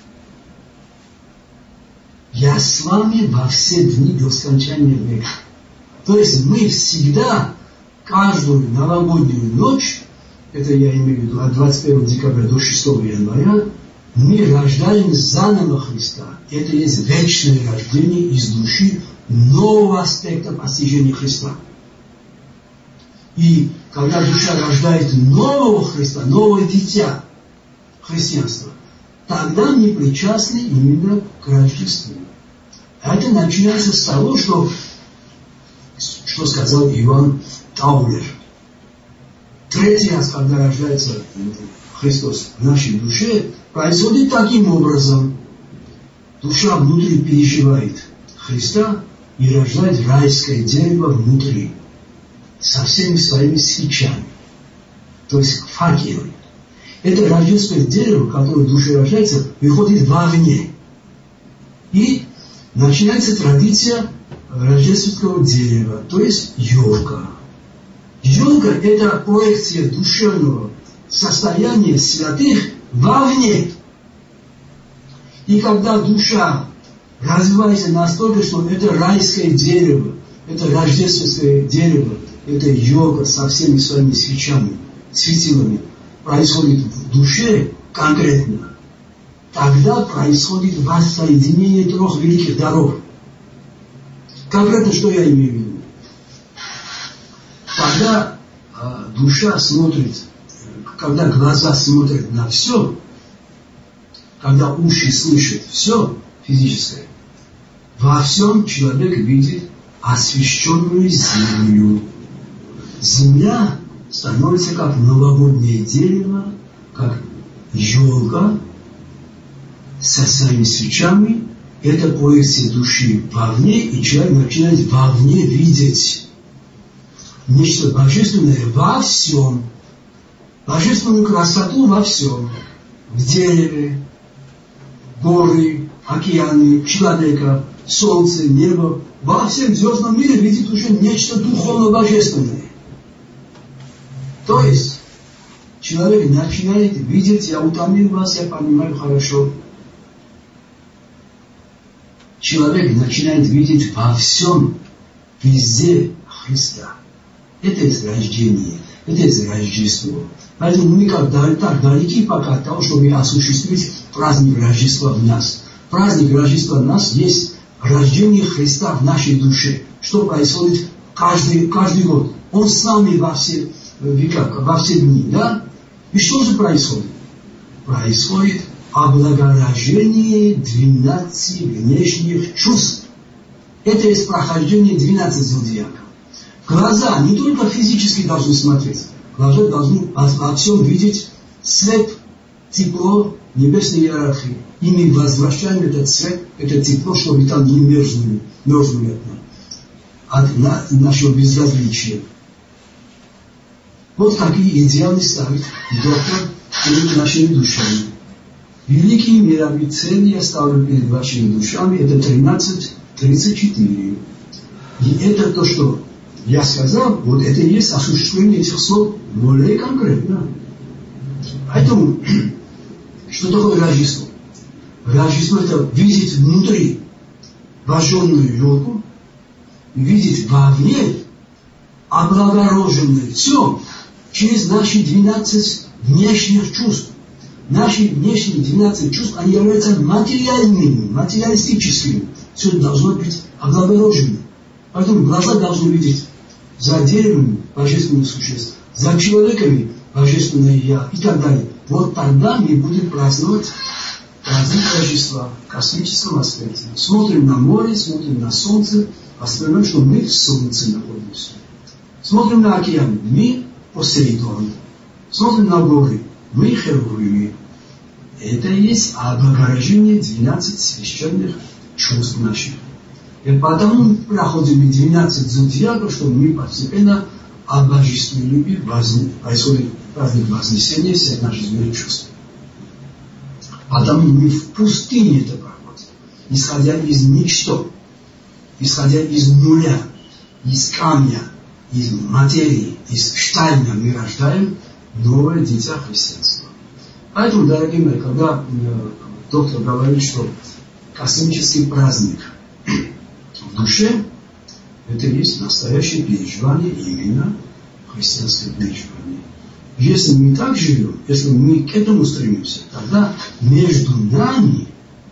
Я с вами во все дни до скончания века. То есть мы всегда, каждую новогоднюю ночь, это я имею в виду от двадцать первого декабря до шестого января, мы рождаем заново Христа. Это есть вечное рождение из души нового аспекта постижения Христа. И когда душа рождает нового Христа, новое дитя христианства, тогда мы причастны именно к Рождеству. Это начинается с того, что, что сказал Иоанн Таулер. Третий раз, когда рождается Христос в нашей душе, происходит таким образом. Душа внутри переживает Христа и рождает райское дерево внутри, со всеми своими свечами, то есть факелами. Это рождественное дерево, которое в душе рождается, выходит вовне. И начинается традиция рождественского дерева, то есть елка. Елка – это проекция душевного состояния святых вовне. И когда душа развивается настолько, что это райское дерево, это рождественское дерево, это елка со всеми своими свечами, светилами, происходит в душе конкретно, тогда происходит воссоединение трех великих даров. Конкретно, что я имею в виду? Когда э, душа смотрит, когда глаза смотрят на все, когда уши слышат все физическое, во всем человек видит освященную землю. Земля становится как новогоднее дерево, как елка со своими свечами. Это проекция души вовне, и человек начинает вовне видеть нечто божественное во всем. Божественную красоту во всем. В дереве, горы, океаны, человека, солнце, небо. Во всем звездном мире видит уже нечто духовно-божественное. То есть, человек начинает видеть, я утомил вас, я понимаю хорошо. Человек начинает видеть во всем, везде Христа. Это есть рождение, это есть Рождество. Поэтому мы как так далеки пока от того, чтобы осуществить праздник Рождества в нас. Праздник Рождества в нас есть рождение Христа в нашей душе. Что происходит каждый, каждый год. Он с нами во все века, во все дни. Да? И что же происходит? Происходит облагорожение двенадцати внешних чувств. Это есть прохождение двенадцати зодиаков. Глаза не только физически должны смотреть. Глаза должны во всем видеть свет, тепло небесной иерархии. И мы возвращаем этот свет, это тепло, чтобы там не мерзнули, мерзнули от на, нашего безразличия. Вот такие идеалы ставит доктор перед нашими душами. Великие мировые цели я ставлю перед вашими душами. Это тринадцать тридцать четыре. И это то, что я сказал, вот это и есть осуществление этих слов более конкретно. Поэтому, что такое Рождество? Рождество – это видеть внутри вожженную елку, видеть вовне облагороженное все через наши двенадцать внешних чувств. Наши внешние двенадцать чувств, они являются материальными, материалистическими. Все должно быть облагорожено. Поэтому глаза должны видеть за деревом божественных существ, за человеками божественное Я и так далее. Вот тогда мы будем праздновать праздник Рождества в космическом аспекте. Смотрим на море, смотрим на солнце, воспринимаем, что мы в солнце находимся. Смотрим на океан, мы Посейдон. Смотрим на горы, мы херувимы. Это и есть облагорожение двенадцати священных чувств наших. И потому проходим двенадцать зодиаков, чтобы мы постепенно обожествили и происходит праздник Вознесения всех наших земных чувств. Потому мы в пустыне это проходим, исходя из ничто, исходя из нуля, из камня, из материи, из штайна мы рождаем новое дитя христианства. Поэтому, дорогие мои, когда э, доктор говорит, что космический праздник в душе, это есть настоящее переживание именно христианское переживание. Если мы так живем, если мы к этому стремимся, тогда между нами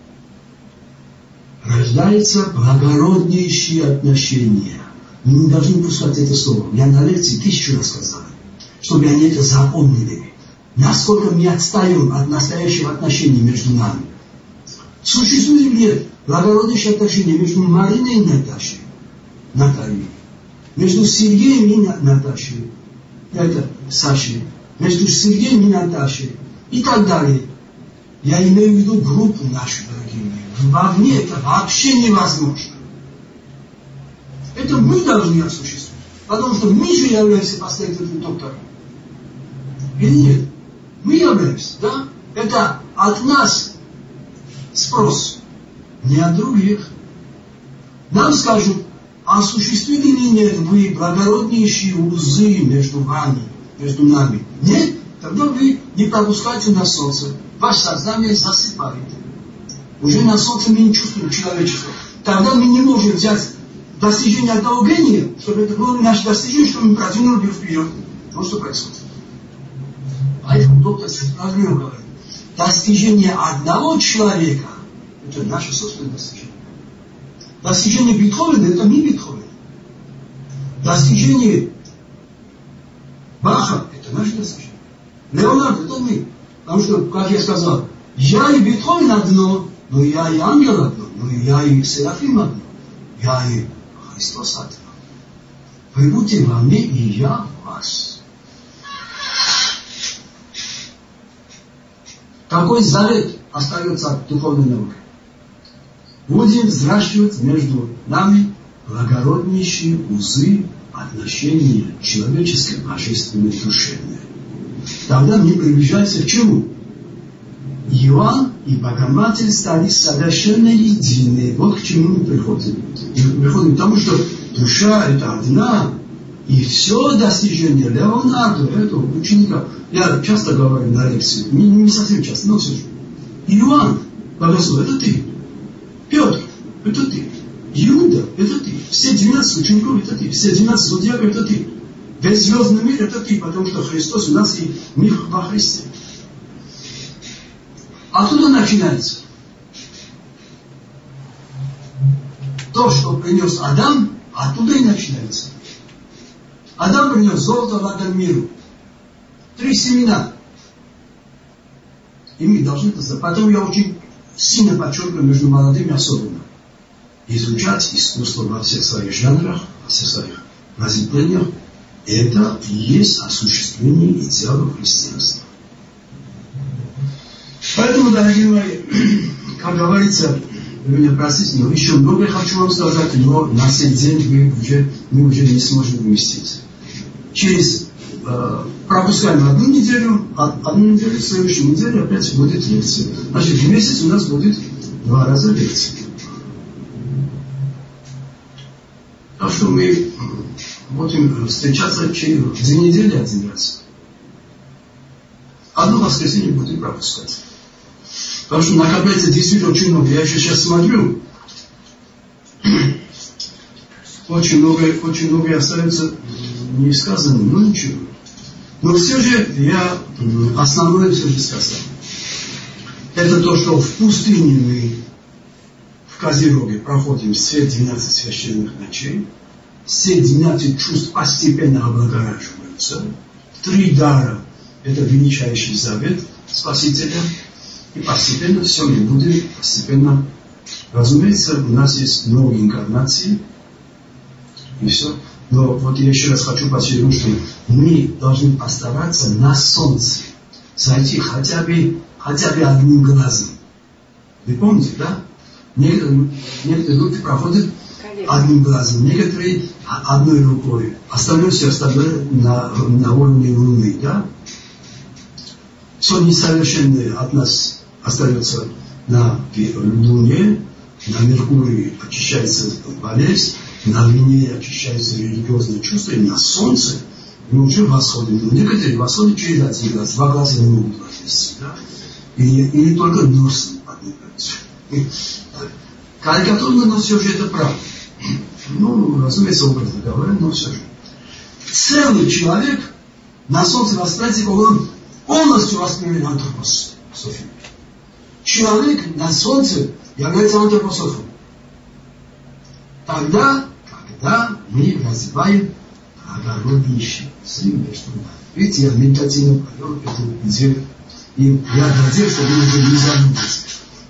рождаются благороднейшие отношения. Мы не должны пускать это слово. Я на лекции тысячу раз сказал, чтобы они это запомнили. Насколько мы отстаем от настоящего отношения между нами. Существует ли благороднейшие отношения между Мариной и Наташей? Натальей. Между Сергеем и Наташей. Это Сашей. Между Сергеем и Наташей. И так далее. Я имею в виду группу нашу, дорогие мои. Вовне это вообще невозможно. Это мы должны осуществить. Потому что мы же являемся последователями доктора. Или нет? Мы являемся, да? Это от нас спрос, не от других. Нам скажут, осуществили ли нет вы благороднейшие узы между вами, между нами? Нет? Тогда вы не пропускайте на солнце. Ваше сознание засыпает. Уже на солнце мы не чувствуем человечества. Тогда мы не можем взять достижение одного гения, чтобы это было наше достижение, чтобы мы продвинули его вперед. Вот что происходит. Поэтому доктор справедливо говорит, достижение одного человека – это наше собственное достижение. Достижение Бетховена – это не Бетховен. Достижение Баха – это наше достижение. Леонардо – это мы. Потому что, как я сказал, я и Бетховен одно, но я и ангел одно, но я и Серафим одно, я и Христос одно. Вы будете во мне, и я в вас. Какой завет остается от духовной науки? Будем взращивать между нами благороднейшие узы отношения человеческой, божественной, душевной. Тогда мы приближаемся к чему? Иоанн и Богоматерь стали совершенно едины. Вот к чему мы приходим. Мы приходим к тому, что душа это одна, и все достижение Леонардо, этого ученика, я часто говорю на лекции, не, не совсем часто, но все же. Иоанн, Богослов, это ты. Петр, это ты. Иуда, это ты. Все двенадцать учеников, это ты. Все двенадцать зодиаков, это ты. Весь звездный мир, это ты, потому что Христос у нас и мир во Христе. Оттуда начинается. То, что принес Адам, оттуда и начинается. Адам принес золото в этом миру. Три семена. И мы должны это знать. Поэтому я очень сильно подчеркиваю между молодыми особенно. Изучать искусство во всех своих жанрах, во всех своих разветвлениях. Это и есть осуществление идеалов христианства. Поэтому, дорогие мои, как говорится, вы меня простите, но еще многое хочу вам сказать, но на сей день мы уже, мы уже не сможем вместить. Через э, пропускаем одну неделю, одну неделю, следующую неделю опять будет лекция. Значит, в месяц у нас будет два раза лекция. Так что мы будем встречаться через две недели один раз. Одно воскресенье будем пропускать. Потому что накопляется действительно очень много. Я еще сейчас смотрю. Очень многое, очень многое остается не сказанным, но ничего. Но все же я основное все же сказал. Это то, что в пустыне мы в Козероге проходим все двенадцать священных ночей, все двенадцать чувств постепенно облагораживаются. Три дара – это величайший завет Спасителя. И постепенно все мы будем постепенно. Разумеется, у нас есть новые инкарнации. И все. Но вот я еще раз хочу подчеркнуть, что мы должны постараться на солнце зайти хотя бы, хотя бы одним глазом. Вы помните, да? Некоторые, некоторые люди проходят одним глазом, некоторые одной рукой, остальное все остальное на, на уровне Луны, да? Все несовершенное от нас остается на Луне, на Меркурии очищается болезнь, на Луне очищается религиозное чувство, и на Солнце мы уже восходим. Но некоторые восходят через один глаз, два глаза не могут возвести, да? Или, или только нос поднимается. Карикатурно, но все же это правда. Ну, разумеется, образно говоря, но все же. Целый человек на солнце восприятия, он полностью воспринимает антропософию. Человек на солнце является антропософом. Тогда, когда мы развиваем огороднейший сын, что видите, я медитативно повел эту неделю. И я надеюсь, что вы уже не забудете.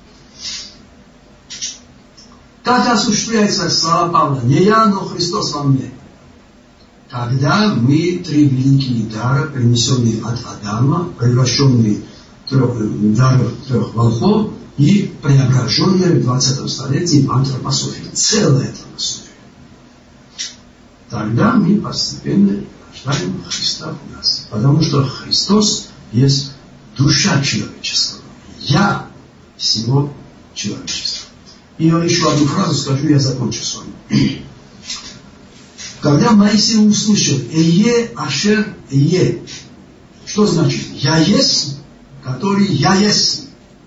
Как осуществляется слова Павла? Не я, но Христос во мне. Когда мы три великие дара, принесенные от Адама, превращенные в дар трех волхов и преображенные в двадцатом столетии в антропософию. Целая антропософия. Тогда мы постепенно рождаем Христа в нас. Потому что Христос есть душа человеческого. Я всего человечества. И я еще одну фразу скажу, я закончу с вами. Когда Моисей услышал «Эе ашер е», что значит «Я есть», который «Я есть».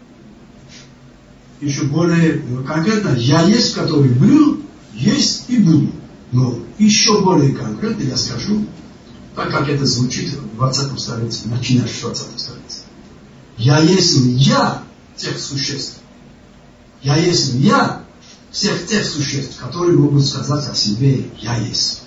Еще более конкретно «Я есть», который был, есть и буду. Но еще более конкретно я скажу, так как это звучит в двадцатом столетии, начиная с двадцатого столетия. «Я есть я тех существ». Я есть я всех тех существ, которые могут сказать о себе «я есть».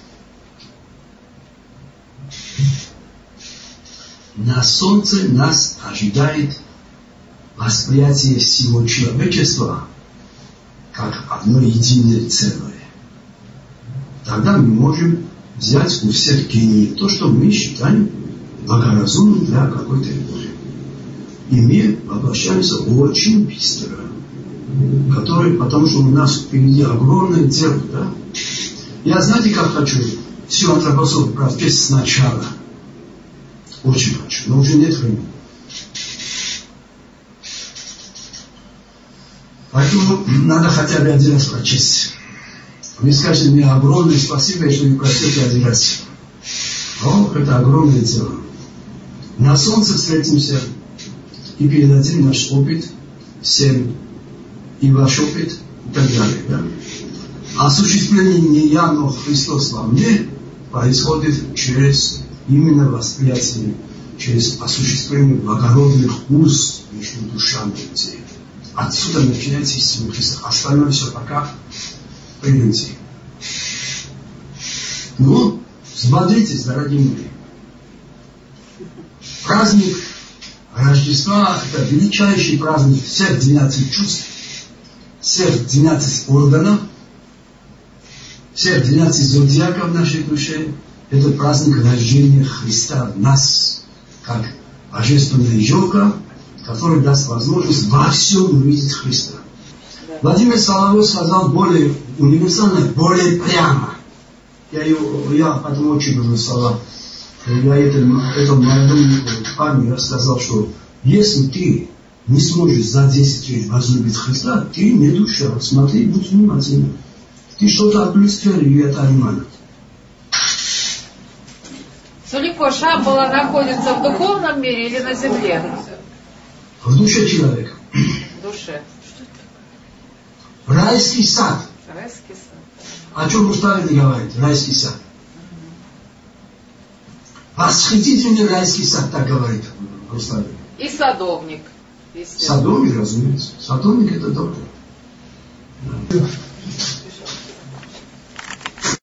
На солнце нас ожидает восприятие всего человечества как одно единое целое. Тогда мы можем взять у всех гениев то, что мы считаем благоразумным для какой-то эпохи. И мы воплощаемся очень быстро. Который, потому что у нас впереди огромное дело, да? Я, знаете, как хочу всю антропософию прочесть сначала. Очень хочу, но уже нет времени. Поэтому надо хотя бы один раз прочесть. Вы скажете мне огромное спасибо, что вы прочтете один раз. О, это огромное дело. На солнце встретимся и передадим наш опыт всем. И ваш опыт, и так далее. Да? Осуществление не я, но Христос во мне происходит через именно восприятие, через осуществление благородных уз между душами людей. Отсюда начинается истина Христа. Остальное все пока придете. Ну, взбодритесь, дорогие мои. Праздник Рождества – это величайший праздник всех двенадцати чувств, всех двенадцать органов, всех двенадцать зодиаков в нашей душе. Это праздник рождения Христа в нас, как божественная елка, которая даст возможность во всем увидеть Христа. Владимир Соловьев сказал более универсально, более прямо. Я, его, я потом очень люблю слова. Я этому, этому молодому парню рассказал, что если ты не сможешь за десять лет возлюбить Христа, ты не душа. Смотри, будь внимательным. Ты что-то отплюстрел, и это анимально. Сулико Шамбала находится в духовном мире или на земле? В душе человека. В душе. Райский сад. Райский сад. О чем Муставин говорит? Райский сад. Восхитительный райский сад, так говорит Руслан. И садовник, естественно. Садовник, разумеется. Садовник это доктор. Да.